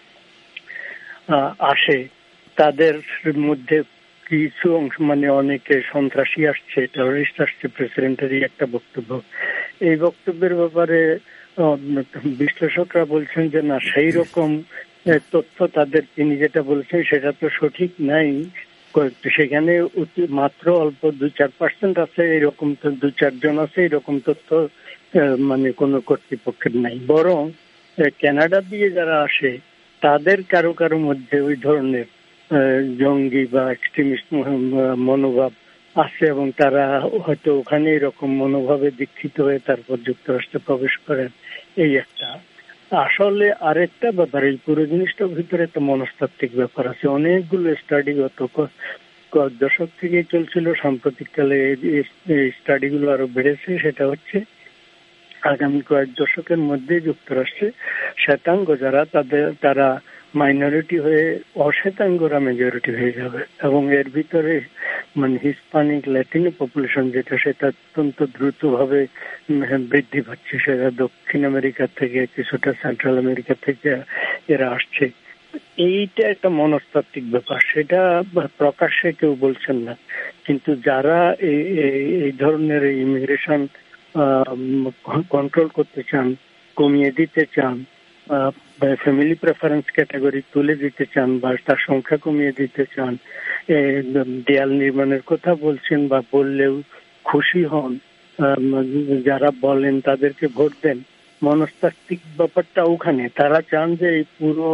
আসে তাদের মধ্যে কিছু অংশ, মানে অনেকে সন্ত্রাসী আসছে, টেররিস্ট আসছে, প্রেসিডেন্টেরই একটা বক্তব্য। এই বক্তব্যের ব্যাপারে বিশ্লেষকরা বলছেন যে না, সেই রকম তথ্য তাদের, তিনি যেটা বলছেন সেটা তো সঠিক নাই। সেখানে মাত্র অল্প দু চার পার্সেন্ট আছে এরকম, তো দু চারজন আছে এরকম তথ্য মানে কোনো কর্তৃপক্ষের নাই। বরং কানাডা দিয়ে যারা আসে তাদের কারো কারো মধ্যে ওই ধরনের জঙ্গি বা এক্সট্রিমিস্ট মনোভাব আছে, এবং তারা হয়তো ওখানে এরকম মনোভাবে দীক্ষিত হয়ে তারপর যুক্তরাষ্ট্রে প্রবেশ করেন। এই একটা। আসলে আরেকটা ব্যাপার, এই পুরো জিনিসটার ভিতরে একটা মনস্তাত্ত্বিক ব্যাপার আছে। অনেকগুলো স্টাডি গত কয়েক দশক থেকে চলছিল, সাম্প্রতিককালে এই স্টাডিগুলো আরো বেড়েছে। সেটা হচ্ছে আগামী কয়েক দশকের মধ্যে যুক্তরাষ্ট্রে শ্বেতাঙ্গ যারা তাদের তারা মাইনরিটি হয়ে অশ্বেতাঙ্গরা মেজরিটি হয়ে যাবে, এবং এর ভিতরে মানে হিসপ্যানিক ল্যাটিনো পপুলেশন যেটা, সেটা অত্যন্ত দ্রুতভাবে বৃদ্ধি পাচ্ছে। সেটা দক্ষিণ আমেরিকা থেকে, কিছুটা সেন্ট্রাল আমেরিকা থেকে এরা আসছে। এইটা একটা মনস্তাত্ত্বিক ব্যাপার, সেটা প্রকাশ্যে কেউ বলছেন না। কিন্তু যারা এই ধরনের ইমিগ্রেশন কন্ট্রোল করতে চান, কমিয়ে দিতে চান, ফ্যামিলি প্রেফারেন্স ক্যাটাগরি তুলে দিতে চান বা তার সংখ্যা কমিয়ে দিতে চান, দেয়াল নির্মাণের কথা বলছেন বা বললেও খুশি হন, যারা বলেন তাদেরকে ভোট দেন, মনস্তাত্ত্বিক ব্যাপারটা ওখানে। তারা চান যে এই পুরো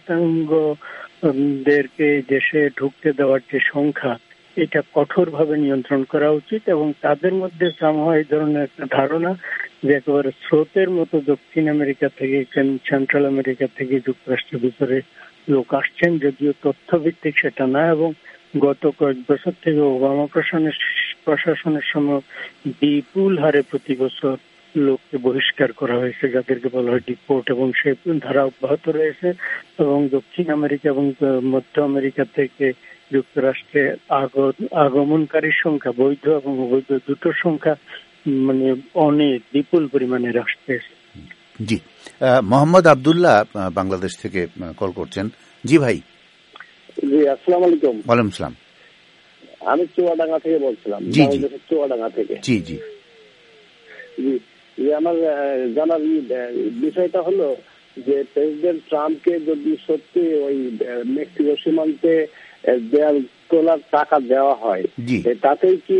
অশ্বেতাঙ্গদেরকে দেশে ঢুকতে দেওয়ার যে সংখ্যা, এটা কঠোরভাবে নিয়ন্ত্রণ করা উচিত। এবং তাদের মধ্যে সামহাও এই ধরনের একটা ধারণা যে একেবারে স্রোতের মতো দক্ষিণ আমেরিকা থেকে, সেন্ট্রাল আমেরিকা থেকে যুক্তরাষ্ট্রের ভিতরে লোক আসছেন, যদিও তথ্যভিত্তিক সেটা না। এবং গত কয়েক বছর থেকে ওবামা প্রশাসনের প্রশাসনের সময় বিপুল হারে প্রতি বছর লোককে বহিষ্কার করা হয়েছে, যাদেরকে বলা হয় ডিপোর্ট, এবং সেই ধারা অব্যাহত রয়েছে। এবং দক্ষিণ আমেরিকা এবং মধ্য আমেরিকা থেকে যুক্তরাষ্ট্রে আগমনকারীর সংখ্যা, বৈধ এবং অবৈধ দুটোর সংখ্যা মানে অনেক বিপুল পরিমাণে হ্রাস পেয়েছে। জি, মোহাম্মদ আব্দুল্লাহ বাংলাদেশ থেকে কল করছেন। জি ভাই। জি, আসসালামু আলাইকুম। ওয়ালাইকুম আসসালাম। আমি চুয়াডাঙ্গা থেকে বলছিলাম, বাংলাদেশের চুয়াডাঙ্গা থেকে। জি জি জি জি আমার জানার বিষয়টা হলো যে প্রেসিডেন্ট ট্রাম্পকে যদি সত্যি ওই মেক্সিকো সীমান্তে দেয়াল তোলার টাকা দেওয়া হয়, তাতেই কি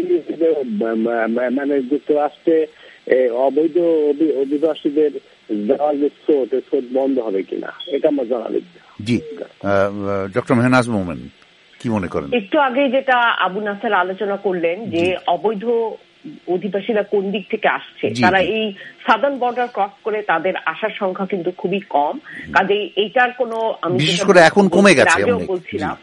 মানে যুক্তরাষ্ট্রে অবৈধ অভিবাসীদের দেওয়ার যে স্রোত, স্রোত বন্ধ হবে কিনা, এটা আমার জানার ইচ্ছা। জি, ডক্টর মেহনাজ মোমেন কি মনে করেন? একটু আগে যেটা আবু নাসের আলোচনা করলেন যে অবৈধ অধিবাসীরা কোন দিক থেকে আসছে, তারা এই সাদার্ন বর্ডার ক্রস করে তাদের আসার সংখ্যা কিন্তু খুবই কম। কাজেই এইটার কোনো আমি বিশেষ করে এখন কমে গেছে বলছিলাম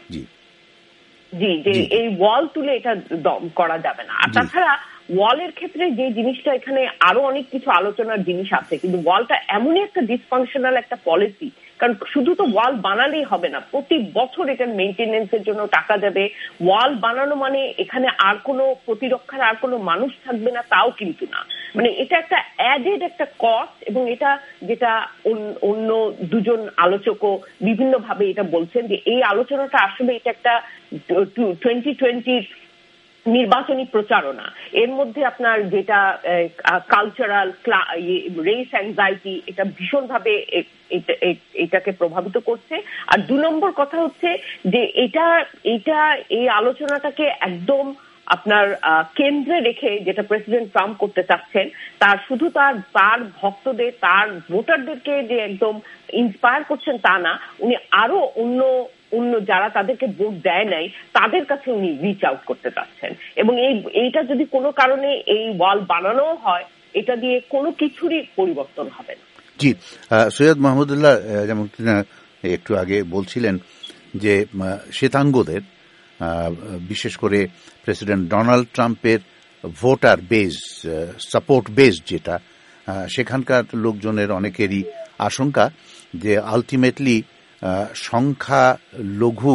জি যে এই ওয়াল তুলে এটা দম করা যাবে না। আর তাছাড়া ওয়ালের ক্ষেত্রে যে জিনিসটা, এখানে আরো অনেক কিছু আলোচনার জিনিস আছে, কিন্তু ওয়ালটা এমনই একটা ডিসফাংশনাল একটা পলিসি, কারণ শুধু তো ওয়াল বানালেই হবে না, প্রতি বছর এটার মেইনটেনেন্সের জন্য টাকা যাবে। ওয়াল বানানো মানে এখানে আর কোনো প্রতিরক্ষার আর কোনো মানুষ থাকবে না, তাও কিন্তু না। মানে এটা একটা অ্যাডেড একটা কস্ট, এবং এটা যেটা অন্য দুজন আলোচকও বিভিন্ন ভাবে এটা বলছেন যে এই আলোচনাটা আসলে এটা একটা টোয়েন্টি টোয়েন্টির নির্বাচনী প্রচারণা। এর মধ্যে আপনার যেটা কালচারাল রেস অ্যাংজাইটি, এটা ভীষণভাবে এটাকে প্রভাবিত করছে। আর দু নম্বর কথা হচ্ছে যে এটা এটা এই আলোচনাটাকে একদম আপনার কেন্দ্রে রেখে যেটা প্রেসিডেন্ট ট্রাম্প করতে চাচ্ছেন, তার শুধু তার তার ভক্তদের, তার ভোটারদেরকে যে একদম ইন্সপায়ার করছেন তা না, উনি আরো অন্য অন্য যারা তাদেরকে ভোট দেয় নাই তাদের কাছে উনি রিচ আউট করতে চাচ্ছেন। এবং এই এইটা যদি কোনো কারণে এই ওয়াল বানানো হয়, এটা দিয়ে কোনো কিছুরই পরিবর্তন হবে না। জি, সৈয়দ মাহমুদুল্লাহ যেমন একটু আগে বলছিলেন যে শ্বেতাঙ্গদের, বিশেষ করে প্রেসিডেন্ট ডোনাল্ড ট্রাম্পের ভোটার বেজ, সাপোর্ট বেজ যেটা, সেখানকার লোকজনের অনেকেরই আশঙ্কা যে আলটিমেটলি সংখ্যা লঘু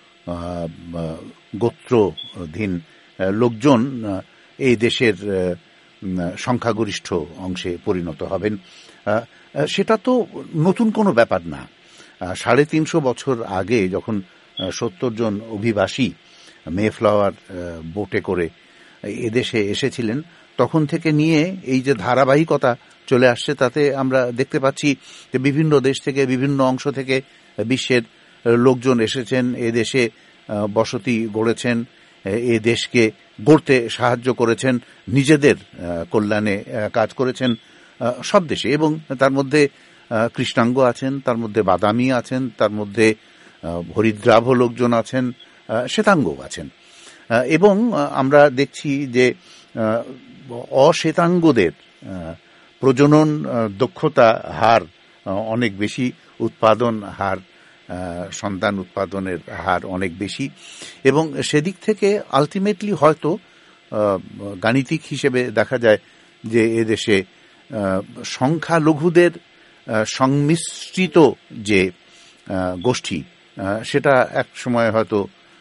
গোত্রধীন লোকজন এই দেশের সংখ্যাগরিষ্ঠ অংশে পরিণত হবেন। সেটা তো নতুন কোনো ব্যাপার না। সাড়ে তিনশো বছর আগে যখন সত্তর জন অভিবাসী মেফ্লাওয়ার বোটে করে এদেশে এসেছিলেন, তখন থেকে নিয়ে এই যে ধারাবাহিকতা চলে আসছে, তাতে আমরা দেখতে পাচ্ছি যে বিভিন্ন দেশ থেকে, বিভিন্ন অংশ থেকে বিশ্বের লোকজন এসেছেন, এ দেশে বসতি গড়েছেন, এ দেশকে গড়তে সাহায্য করেছেন, নিজেদের কল্যাণে কাজ করেছেন সব দেশে। এবং তার মধ্যে কৃষ্ণাঙ্গ আছেন, তার মধ্যে বাদামি আছেন, তার মধ্যে হরিদ্রাভ লোকজন আছেন, শ্বেতাঙ্গ আছেন। এবং আমরা দেখছি যে অশ্বেতাঙ্গদের প্রজনন দক্ষতা হার অনেক বেশি, উৎপাদন হার, সন্তান উৎপাদনের হার অনেক বেশি। এবং সেদিক থেকে আলটিমেটলি হয়তো গাণিতিক হিসেবে দেখা যায় যে এদেশে সংখ্যালঘুদের সংমিশ্রিত যে গোষ্ঠী, সেটা এক সময় হয়তো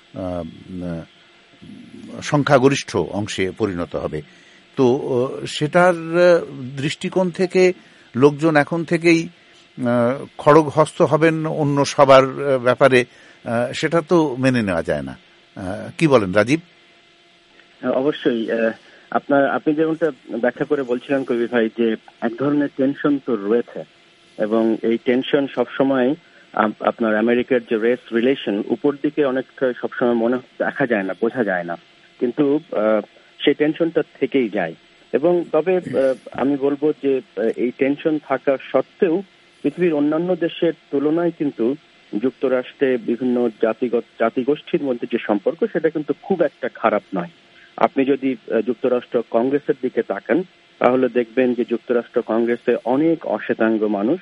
সংখ্যাগরিষ্ঠ অংশে পরিণত হবে। তো সেটার দৃষ্টিকোণ থেকে লোকজন এখন থেকেই খড়গহস্ত হবেন অন্য সবার ব্যাপারে, সেটা তো মেনে নেওয়া যায় না। কি বলেন রাজীব? অবশ্যই আপনার আপনি যেমনটা ব্যাখ্যা করে বলছিলেন কবির ভাই, যে এক ধরনের টেনশন তো রয়েছে, এবং এই টেনশন সবসময় আপনার আমেরিকার যে রেস রিলেশন উপর দিকে অনেকটা সবসময় মনে দেখা যায় না, বোঝা যায় না, কিন্তু সেই টেনশনটা থেকেই যায়। এবং তবে আমি বলবো যে এই টেনশন থাকা সত্ত্বেও পৃথিবীর অন্যান্য দেশের তুলনায় কিন্তু যুক্তরাষ্ট্রে বিভিন্ন জাতিগত জাতিগোষ্ঠীর মধ্যে যে সম্পর্ক সেটা কিন্তু খুব একটা খারাপ নয়। আপনি যদি যুক্তরাষ্ট্র কংগ্রেসের দিকে তাকান তাহলে দেখবেন যে যুক্তরাষ্ট্র কংগ্রেসে অনেক অশ্বেতাঙ্গ মানুষ,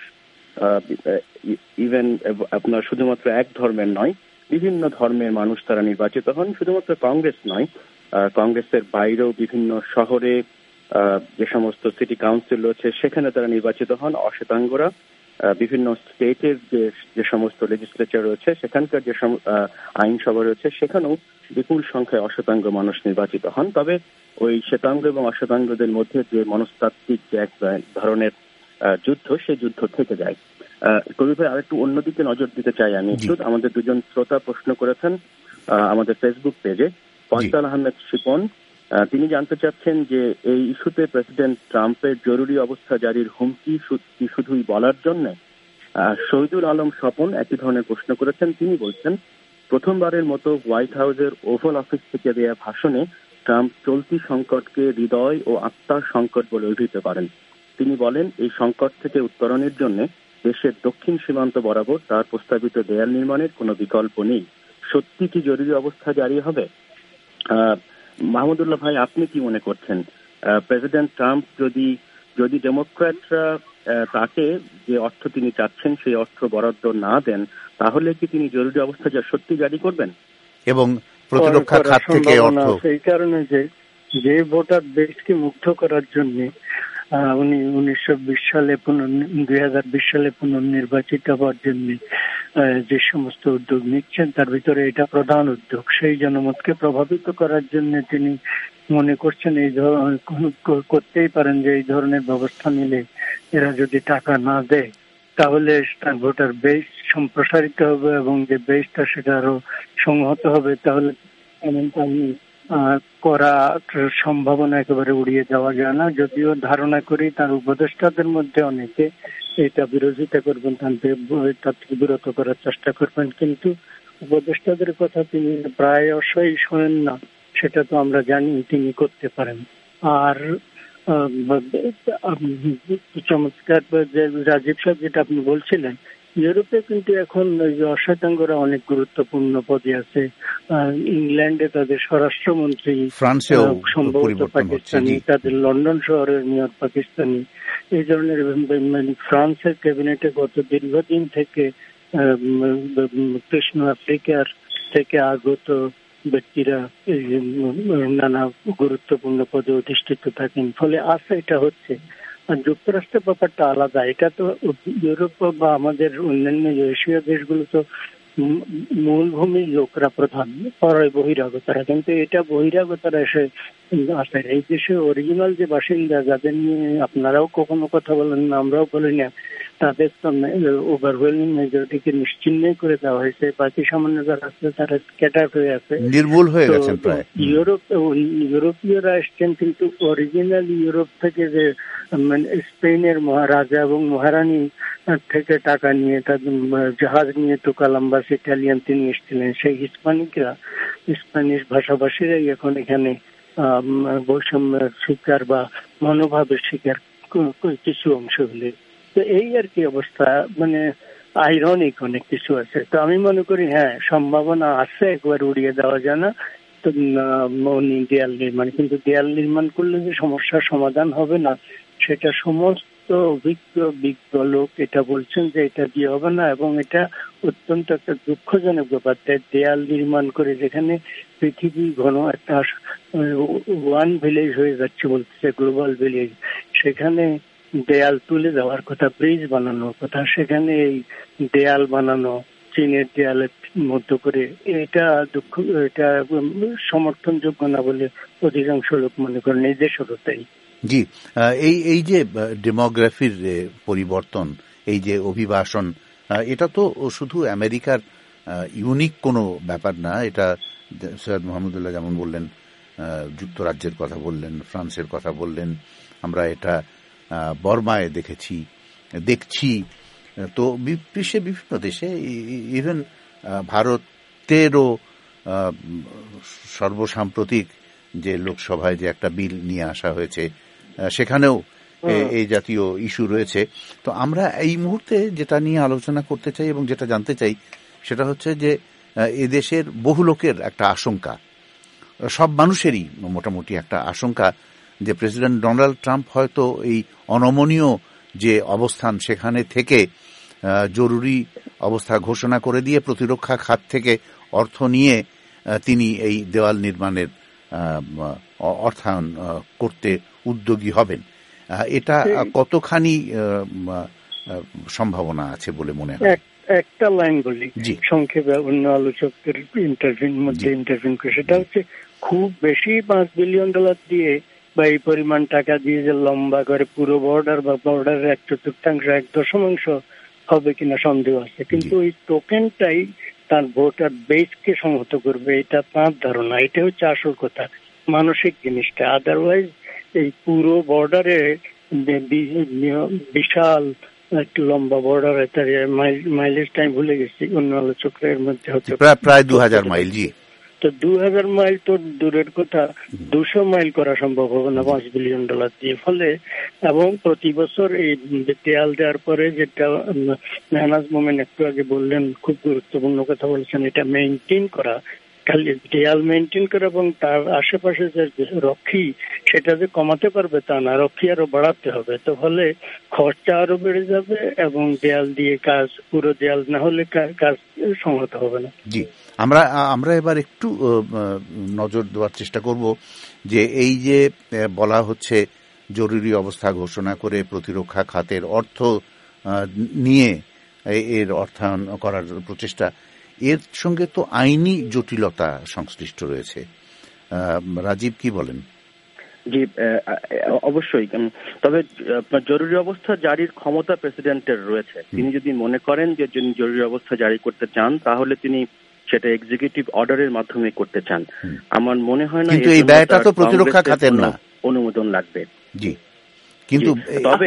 ইভেন আপনার শুধুমাত্র এক ধর্মের নয়, বিভিন্ন ধর্মের মানুষ তারা নির্বাচিত হন। শুধুমাত্র কংগ্রেস নয়, কংগ্রেসের বাইরেও বিভিন্ন শহরে যে সমস্ত সিটি কাউন্সিল রয়েছে সেখানে তারা নির্বাচিত হন অশ্বেতাঙ্গরা। বিভিন্ন স্টেটের যে যে সমস্ত লেজিসলেচার রয়েছে সেখানকার যে আইনসভা রয়েছে সেখানেও বিপুল সংখ্যায় অশ্বেতাঙ্গ মানুষ নির্বাচিত হন। তবে ওই শ্বেতাঙ্গ এবং অশ্বেতাঙ্গদের মধ্যে যে মনস্তাত্ত্বিক যে এক ধরনের যুদ্ধ, সেই যুদ্ধ থেকে যায়। কবি ভাই, আরেকটু অন্যদিকে নজর দিতে চাই আমি একটু। আমাদের দুজন শ্রোতা প্রশ্ন করেছেন আমাদের ফেসবুক পেজে। ফয়সাল আহমেদ শিপন তিনি জানতে চাচ্ছেন যে এই ইস্যুতে প্রেসিডেন্ট ট্রাম্পের জরুরি অবস্থা জারির হুমকি কি শুধুই বলার জন্য? শহীদুল আলম স্বপন একই ধরনের প্রশ্ন করেছেন। তিনি বলছেন, প্রথমবারের মতো হোয়াইট হাউসের ওভাল অফিস থেকে দেয়া ভাষণে ট্রাম্প চলতি সংকটকে হৃদয় ও আত্মার সংকট বলে অভিহিত করেন। তিনি বলেন, এই সংকট থেকে উত্তরণের জন্য দেশের দক্ষিণ সীমান্ত বরাবর তার প্রস্তাবিত দেয়াল নির্মাণের কোনো বিকল্প নেই। সত্যি কি জরুরি অবস্থা জারি হবে? আহ মাহমুদুল্লাহ ভাই, আপনি কি মনে করছেন, প্রেসিডেন্ট ট্রাম্প যদি যদি ডেমোক্র্যাটরা তাকে যে অর্থ তিনি চাচ্ছেন সেই অর্থ বরাদ্দ না দেন, তাহলে কি তিনি জরুরি অবস্থা যা সত্যি জারি করবেন? এবং প্রতিরক্ষা খাত থেকে অর্থ, এই কারণে যে যে ভোটার দেশকে মুগ্ধ করার জন্য উনি উনিশশো বিশ সালে দুই হাজার বিশ সালে পুনর্নির্বাচিত হওয়ার জন্য যে সমস্ত উদ্যোগ নিচ্ছেন তার ভিতরে এটা প্রধান উদ্যোগ। সেই জনমতকে প্রভাবিত করার জন্য তিনি মনে করছেন এই করতেই পারেন যে এই ধরনের ব্যবস্থা নিলে এরা যদি টাকা না দেয় তাহলে তার ভোটার বেস সম্প্রসারিত হবে এবং যে বেসটা সেটা আরো সংহত হবে। তাহলে এমনটা আমি করা সম্ভাবনা একেবারে উড়িয়ে যাওয়া যায় না। যদিও ধারণা করি তার উপদেষ্টাদের মধ্যে অনেকে এটা বিরোধিতা করবেন, তার থেকে বিরত করার চেষ্টা করবেন, কিন্তু উপদেষ্টাদের কথা তিনি প্রায় অবশ্যই শোনেন না, সেটা তো আমরা জানি তিনি করতে পারেন। আর চমৎকার রাজীব সাহেব যেটা আপনি বলছিলেন, ইউরোপে কিন্তু এখন অশ্বেতাঙ্গরা অনেক গুরুত্বপূর্ণ পদে আছে। ইংল্যান্ডে তাদের স্বরাষ্ট্রমন্ত্রী সম্ভবত পাকিস্তানি, তাদের লন্ডন শহরের মেয়র পাকিস্তানি। এই ধরনের ফ্রান্সের ক্যাবিনেটে গত দীর্ঘদিন থেকে কৃষ্ণ আফ্রিকার থেকে আগত ব্যক্তিরা নানা গুরুত্বপূর্ণ পদে অধিষ্ঠিত থাকেন। ফলে আশা এটা হচ্ছে। আর যুক্তরাষ্ট্রের ব্যাপারটা আলাদা। এটা তো ইউরোপ বা আমাদের অন্যান্য এশীয় দেশগুলো তো মূলভূমির লোকরা প্রধান, পরে বহিরাগতরা, কিন্তু এটা বহিরাগতরা এসে আসে। এই দেশে অরিজিনাল যে বাসিন্দা যাদের নিয়ে আপনারাও কখনো কথা বলেন না, আমরাও বলি না, তাদের তো ওভারওয়েলমিং মেজরিটিকে নিশ্চিহ্নই করে দেওয়া হয়েছে। বাকি সামান্য যারা আছে তারা স্ক্যাটার হয়ে আছে, নির্মূল হয়ে গেছেন প্রায়। ইউরোপ ইউরোপীয়রা এসছেন, কিন্তু অরিজিনাল ইউরোপ থেকে যে স্পেনের মহারাজা এবং মহারানী থেকে টাকা নিয়ে তাদের জাহাজ নিয়ে তো কলম্বাস ইটালিয়ান তিনি এসেছিলেন, সেই হিসপানিকরা স্প্যানিশ ভাষাভাষীরাই এখন এখানে বৈষম্যের শিকার বা মনোভাবের শিকার কিছু অংশ হলে। তো এই আর কি অবস্থা, মানে আইরনিক অনেক কিছু আছে। তো আমি মনে করি হ্যাঁ সম্ভাবনা আছে, একবার উড়িয়ে দেওয়া যায় না। তো দেয়াল নির্মাণ, কিন্তু দেয়াল নির্মাণ করলে যে সমস্যার সমাধান হবে না সেটা সমস্ত অভিজ্ঞ বিজ্ঞ লোক এটা বলছেন যে এটা দিয়ে হবে না, এবং এটা অত্যন্ত একটা দুঃখজনক ব্যাপার। দেয়াল নির্মাণ করে যেখানে পৃথিবী ঘন একটা ওয়ান ভিলেজ হয়ে যাচ্ছে বলতেছে, গ্লোবাল ভিলেজ, সেখানে দেয়াল তুলে দেওয়ার কথা, ব্রিজ বানানোর কথা, সেখানে এই দেয়াল বানানো চীনের দেয়ালের মধ্যে করে এটা দুঃখ, এটা সমর্থনযোগ্য না বলে অধিকাংশ লোক মনে করেন। এই দেশেরও তাই। জি, এই এই যে ডেমোগ্রাফির পরিবর্তন, এই যে অভিবাসন, এটা তো শুধু আমেরিকার ইউনিক কোনো ব্যাপার না। এটা সৈয়দ মোহাম্মদুল্লাহ যেমন বললেন, যুক্তরাজ্যের কথা বললেন, ফ্রান্সের কথা বললেন, আমরা এটা বর্মায় দেখেছি, দেখছি, তো বিশ্বে বিভিন্ন দেশে ইভেন ভারতেরও সর্বসাম্প্রতিক যে লোকসভায় যে একটা বিল নিয়ে আসা হয়েছে সেখানেও এই জাতীয় ইস্যু রয়েছে। তো আমরা এই মুহূর্তে যেটা নিয়ে আলোচনা করতে চাই এবং যেটা জানতে চাই সেটা হচ্ছে যে এদেশের বহু লোকের একটা আশঙ্কা, সব মানুষেরই মোটামুটি একটা আশঙ্কা যে প্রেসিডেন্ট ডোনাল্ড ট্রাম্প হয়তো এই অনমনীয় যে অবস্থান সেখানে থেকে জরুরি অবস্থা ঘোষণা করে দিয়ে প্রতিরক্ষা খাত থেকে অর্থ নিয়ে তিনি এই দেওয়াল নির্মাণের অর্থায়ন করতে উদ্যোগী হবেন। এটা কতখানি সম্ভাবনা আছে বলে মনে হয়? একটা লাইন বলি সংক্ষেপে, অন্য আলোচকদের ইন্টারভিউর মধ্যে ইন্টারভিউ করে, সেটা হচ্ছে খুব বেশি পাঁচ বিলিয়ন ডলার দিয়ে বা এই পরিমাণ টাকা দিয়ে যে লম্বা করে পুরো বর্ডার বা বর্ডারের এক চতুর্থাংশ এক দশমাংশ হবে কিনা সন্দেহ আছে, কিন্তু ওই টোকেনটাই তার ভোটার বেসকে সংহত করবে, এটা তার ধারণা। এটা হচ্ছে আসল কথা, মানসিক জিনিসটা। আদারওয়াইজ এই পুরো বর্ডারে বিশাল একটু লম্বা বর্ডার, তার মাইলেজ টাইম ভুলে গেছি, অন্য আলোচকের মধ্যে হচ্ছে প্রায় দু হাজার মাইল। জি, তো দু হাজার মাইল তো দূরের কথা, দুশো মাইল করা সম্ভব হবে না পাঁচ বিলিয়ন ডলার দিয়ে। ফলে এবং প্রতি বছর এই দেয়াল দেওয়ার পরে যেটা মেহনাজ মোমেন একটু আগে বললেন, খুব গুরুত্বপূর্ণ কথা বলেছেন, এটা মেইনটেইন করা, খালি দেয়াল মেইনটেইন করা এবং তার আশেপাশে যে রক্ষী সেটা যে কমাতে পারবে তা না, রক্ষী আরো বাড়াতে হবে। তো ফলে খরচা আরো বেড়ে যাবে এবং দেয়াল দিয়ে কাজ, পুরো দেয়াল না হলে কাজ সংহত হবে না। জি, আমরা আমরা এবার একটু নজর দেওয়ার চেষ্টা করব যে এই যে বলা হচ্ছে জরুরি অবস্থা ঘোষণা করে প্রতিরক্ষা খাতের অর্থ নিয়ে এর অর্থায়ন করার প্রচেষ্টা, এর সঙ্গে তো আইনি জটিলতা সংশ্লিষ্ট রয়েছে। রাজীব, কি বলেন? জি, অবশ্যই। তবে জরুরি অবস্থা জারির ক্ষমতা প্রেসিডেন্টের রয়েছে। তিনি যদি মনে করেন যে যিনি জরুরি অবস্থা জারি করতে চান তাহলে তিনি সেটা এক্সিকিউটিভ অর্ডারের মাধ্যমে করতে চান। আমার মনে হয় না কিন্তু এই ব্যয়টা তো প্রতিরক্ষা খাতের না, অনুমোদন লাগবে। জি, কিন্তু তবে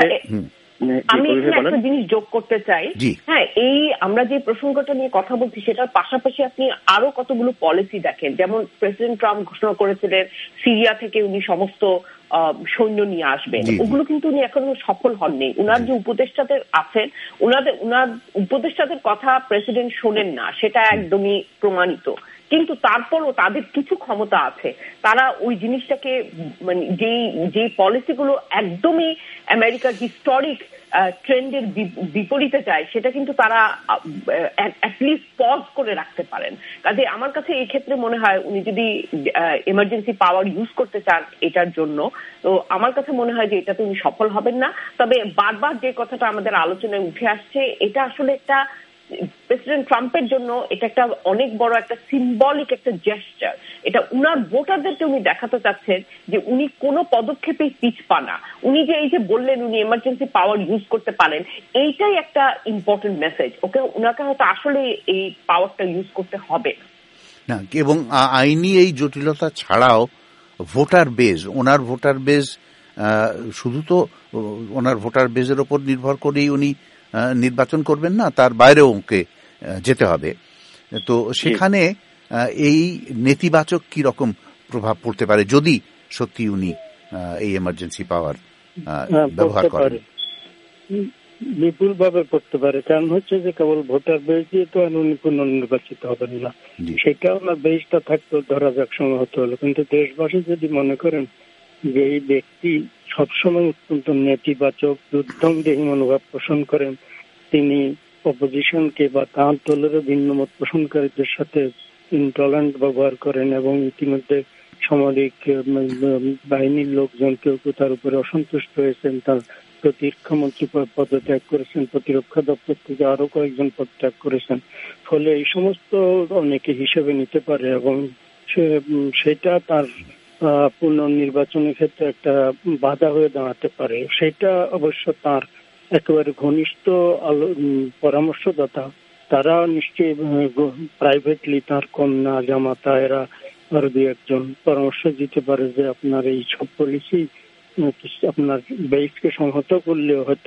আমি এখানে একটা জিনিস যোগ করতে চাই। হ্যাঁ, এই আমরা যে প্রসঙ্গটা নিয়ে কথা বলছি সেটার পাশাপাশি আপনি আরো কতগুলো পলিসি দেখেন, যেমন প্রেসিডেন্ট ট্রাম্প ঘোষণা করেছিলেন সিরিয়া থেকে উনি সমস্ত সৈন্য নিয়ে আসবেন, ওগুলো কিন্তু উনি এখনো সফল হননি। উনার যে উপদেষ্টাদের আছেন, উনাদের উনার উপদেষ্টাদের কথা প্রেসিডেন্ট শোনেন না, সেটা একদমই প্রমাণিত। কিন্তু তারপরও তাদের কিছু ক্ষমতা আছে, তারা ওই জিনিসটাকে মানে যেই যে পলিসিগুলো একদমই আমেরিকার হিস্টোরিক ট্রেন্ডের বিপরীতে যায় সেটা কিন্তু তারা অ্যাটলিস্ট পজ করে রাখতে পারেন। কাজে আমার কাছে এই ক্ষেত্রে মনে হয় উনি যদি এমার্জেন্সি পাওয়ার ইউজ করতে চান এটার জন্য, তো আমার কাছে মনে হয় যে এটাতে উনি সফল হবেন না। তবে বারবার যে কথাটা আমাদের আলোচনায় উঠে আসছে, এটা আসলে একটা প্রেসিডেন্ট ট্রাম্পের জন্য এটা একটা অনেক বড় একটা সিম্বলিক একটা জেস্টার। এটা উনার ভোটারদেরকে উনি দেখাতে চাচ্ছেন যে উনি কোনো পদক্ষেপেই পিছপা না। উনি যে এই যে বললেন উনি এমার্জেন্সি পাওয়ার ইউজ করতে পারেন, এইটাই একটা ইম্পর্টেন্ট মেসেজ। ওকে, উনাকে হয়তো আসলে এই পাওয়ারটা ইউজ করতে হবে না। এবং আইনি এই জটিলতা ছাড়াও ভোটার বেজ, ওনার ভোটার বেজ শুধু তো ওনার ভোটার বেজের ওপর নির্ভর করেই উনি নির্বাচন করবেন না, তার বাইরেও ওকে যেতে হবে। তো সেখানে এই নেতিবাচক কি রকম প্রভাব পড়তে পারে যদি সত্যি উনি এই এমার্জেন্সি পাওয়ার ব্যবহার করেন? বিপুল ভাবে করতে পারে, কারণ হচ্ছে যে কেবল ভোটার বেস দিয়ে তো উনি পুনর্নির্বাচিত হবেন না, সেটা ওনার বেসটা থাকতো ধরা যাক সংহত হলো। কিন্তু দেশবাসী যদি মনে করেন যে এই ব্যক্তি সবসময় অত্যন্ত নেতিবাচক যুদ্ধংদেহী মনোভাব পোষণ করেন, তিনি অপোজিশনকে বা তাঁর দলেরও ভিন্ন মত পোষণকারীদের সাথে ইনটলারেন্ট ব্যবহার করেন এবং ইতিমধ্যে সামরিক বাহিনীর লোকজন কেউ কেউ তার উপরে অসন্তুষ্ট হয়েছেন, তার প্রতিরক্ষা মন্ত্রী পদত্যাগ করেছেন, প্রতিরক্ষা দপ্তর থেকে আরো কয়েকজন পদত্যাগ করেছেন। ফলে এই সমস্ত অনেকে হিসেবে নিতে পারে এবং সেটা তার পুনর্নির্বাচনের ক্ষেত্রে একটা বাধা হয়ে দাঁড়াতে পারে। সেটা অবশ্য তার একেবারে ঘনিষ্ঠ পরামর্শদাতা, তারা নিশ্চয়ই প্রাইভেটলি তার কন্যা, জামাতা, এরা আরো দু একজন পরামর্শ দিতে পারে যে আপনার এই সব পলিসি আপনার বেসকে সংহত করলেও হয়তো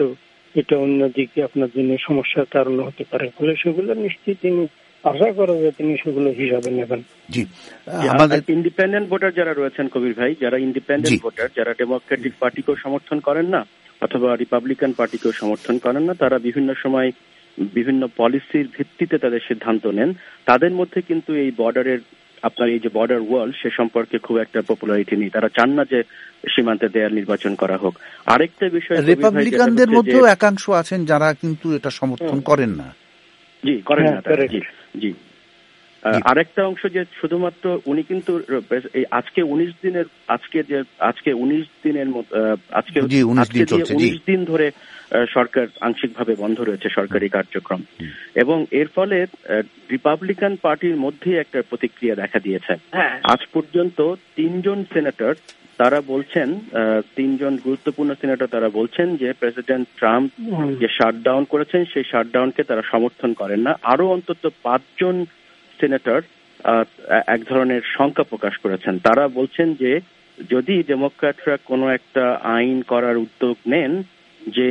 এটা অন্যদিকে আপনার জন্য সমস্যার কারণ হতে পারে, ফলে সেগুলো নিশ্চিত তিনি আশা করা যায় তিনি সেগুলো হিসাবে নেবেন। জি, আমাদের ইন্ডিপেন্ডেন্ট ভোটার যারা রয়েছেন কবির ভাই, যারা ইন্ডিপেন্ডেন্ট ভোটার, যারা ডেমোক্রেটিক পার্টিকেও সমর্থন করেন না অথবা রিপাবলিকান পার্টিকেও সমর্থন করেন না, তারা বিভিন্ন সময় বিভিন্ন পলিসির ভিত্তিতে তাদের সিদ্ধান্ত নেন। তাদের মধ্যে কিন্তু এই বর্ডারের আপনার এই যে বর্ডার ওয়াল সে সম্পর্কে খুব একটা পপুলারিটি নেই। তারা চান না যে সীমান্তে দেয়াল নির্বাচন করা হোক। আরেকটা বিষয়, রিপাবলিকানদের মধ্যেও একাংশ আছেন যারা কিন্তু এটা সমর্থন করেন না। জি, করেন না তারা। জি জি আরেকটা অংশ যে শুধুমাত্র উনি কিন্তু এই আজকে উনিশ দিনের আজকে যে আজকে উনিশ দিনের আজকে উনিশ দিন ধরে সরকার আংশিকভাবে বন্ধ রয়েছে সরকারি কার্যক্রম, এবং এর ফলে রিপাবলিকান পার্টির মধ্যেই একটা প্রতিক্রিয়া দেখা দিয়েছে। আজ পর্যন্ত তিনজন সেনেটর তারা বলছেন, তিনজন গুরুত্বপূর্ণ সেনেটর তারা বলছেন যে প্রেসিডেন্ট ট্রাম্প যে শাটডাউন করেছেন সেই শাটডাউনকে তারা সমর্থন করেন না। আরো অন্তত পাঁচজন সেনেটর এক ধরনের শঙ্কা প্রকাশ করেছেন। তারা বলছেন যে যদি ডেমোক্র্যাটরা কোনো একটা আইন করার উদ্যোগ নেন যে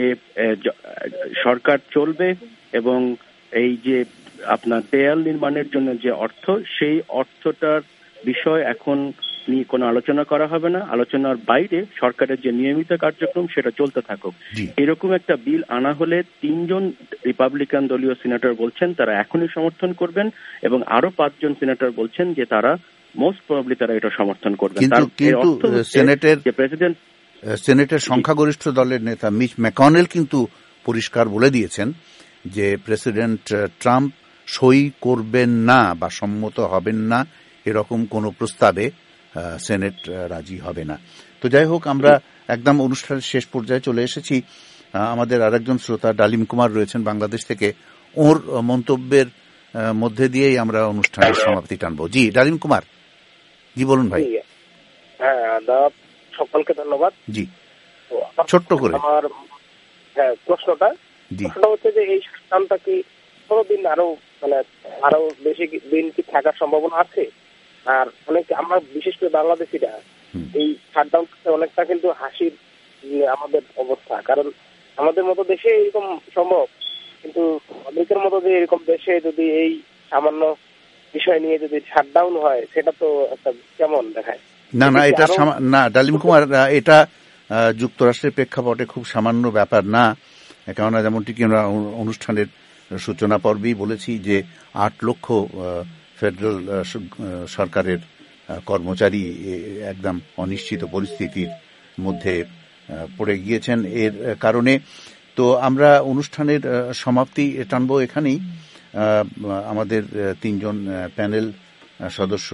সরকার চলবে এবং এই যে আপনার দেয়াল নির্মাণের জন্য যে অর্থ, সেই অর্থটার বিষয় এখন নিয়ে কোনো আলোচনা করা হবে না, আলোচনার বাইরে সরকারের যে নিয়মিত কার্যক্রম সেটা চলতে থাকুক। এরকম একটা বিল আনা হলে তিনজন রিপাবলিকান দলীয় সিনেটর বলছেন তারা এখনই সমর্থন করবেন, এবং আরো পাঁচজন সিনেটর বলছেন যে তারা মোস্ট প্রবাবলি তারা এটা সমর্থন করবেন। কিন্তু সিনেটের প্রেসিডেন্ট সিনেটের সংখ্যাগরিষ্ঠ দলের নেতা মিচ ম্যাকনেল কিন্তু পরিষ্কার বলে দিয়েছেন যে প্রেসিডেন্ট ট্রাম্প সই করবেন না বা সম্মত হবেন না এরকম কোনো প্রস্তাবে সেনেট রাজি হবে না। তো যাই হোক, আমরা একদম অনুষ্ঠানের শেষ পর্যায়ে চলে এসেছি। আমাদের আরেকজন শ্রোতা ডালিম কুমার রয়েছেন বাংলাদেশ থেকে, ওর মন্তব্যের মধ্যে দিয়েই আমরা অনুষ্ঠানের সমাপ্তি টানবো। জি ডালিম কুমার, জি বলুন ভাই। হ্যাঁ, সকলকে ধন্যবাদ। জি, ছোট্ট করে আমার হ্যাঁ প্রশ্নটা প্রশ্নটা হচ্ছে যে এই শাটডাউনটা কি কোনোদিন আরো মানে আরো বেশি দিন কি থাকার সম্ভাবনা আছে? আর অনেক আমরা বিশেষ করে বাংলাদেশিরা এই শাটডাউন অনেকটা কিন্তু হাসির আমাদের অবস্থা, কারণ আমাদের মতো দেশে এরকম সম্ভব, কিন্তু আমেরিকার মতো যে এরকম দেশে যদি এই সামান্য বিষয় নিয়ে যদি শাটডাউন হয় সেটা তো একটা কেমন দেখায়। না না এটা না ডালিম কুমার, এটা যুক্তরাষ্ট্রের প্রেক্ষাপটে খুব সামান্য ব্যাপার না। কেননা যেমনটি কি আমরা অনুষ্ঠানের সূচনা পর্বেই বলেছি যে আট লক্ষ ফেডারেল সরকারের কর্মচারী একদম অনিশ্চিত পরিস্থিতির মধ্যে পড়ে গিয়েছেন। এর কারণে তো আমরা অনুষ্ঠানের সমাপ্তি টানবো এখানেই। আমাদের তিনজন প্যানেল সদস্য,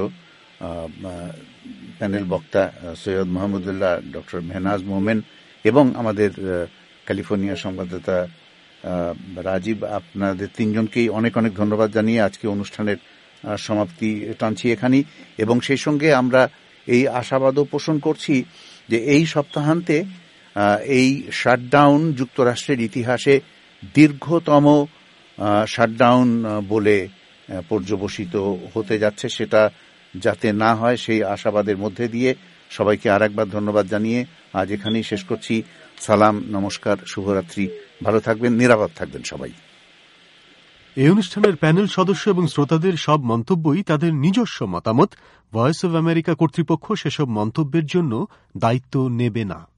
প্যানেল বক্তা সৈয়দ মাহমুদুল্লাহ, ডক্টর মেহনাজ মোমেন এবং আমাদের ক্যালিফোর্নিয়া সংবাদদাতা রাজীব, আপনাদের তিনজনকেই অনেক অনেক ধন্যবাদ জানিয়ে আজকে অনুষ্ঠানের সমাপ্তি টানছি এখানেই। এবং সেই সঙ্গে আমরা এই আশাবাদও পোষণ করছি যে এই সপ্তাহান্তে এই শাটডাউন যুক্তরাষ্ট্রের ইতিহাসে দীর্ঘতম শাটডাউন বলে পর্যবসিত হতে যাচ্ছে, সেটা যাতে না হয় সেই আশাবাদের মধ্যে দিয়ে সবাইকে আর একবার ধন্যবাদ জানিয়ে আজ এখানেই শেষ করছি। সালাম, নমস্কার, শুভরাত্রি, ভালো থাকবেন, নিরাপদ থাকবেন সবাই। এই অনুষ্ঠানের প্যানেল সদস্য এবং শ্রোতাদের সব মন্তব্যই তাদের নিজস্ব মতামত। ভয়েস অব আমেরিকা কর্তৃপক্ষ সেসব মন্তব্যের জন্য দায়িত্ব নেবে না।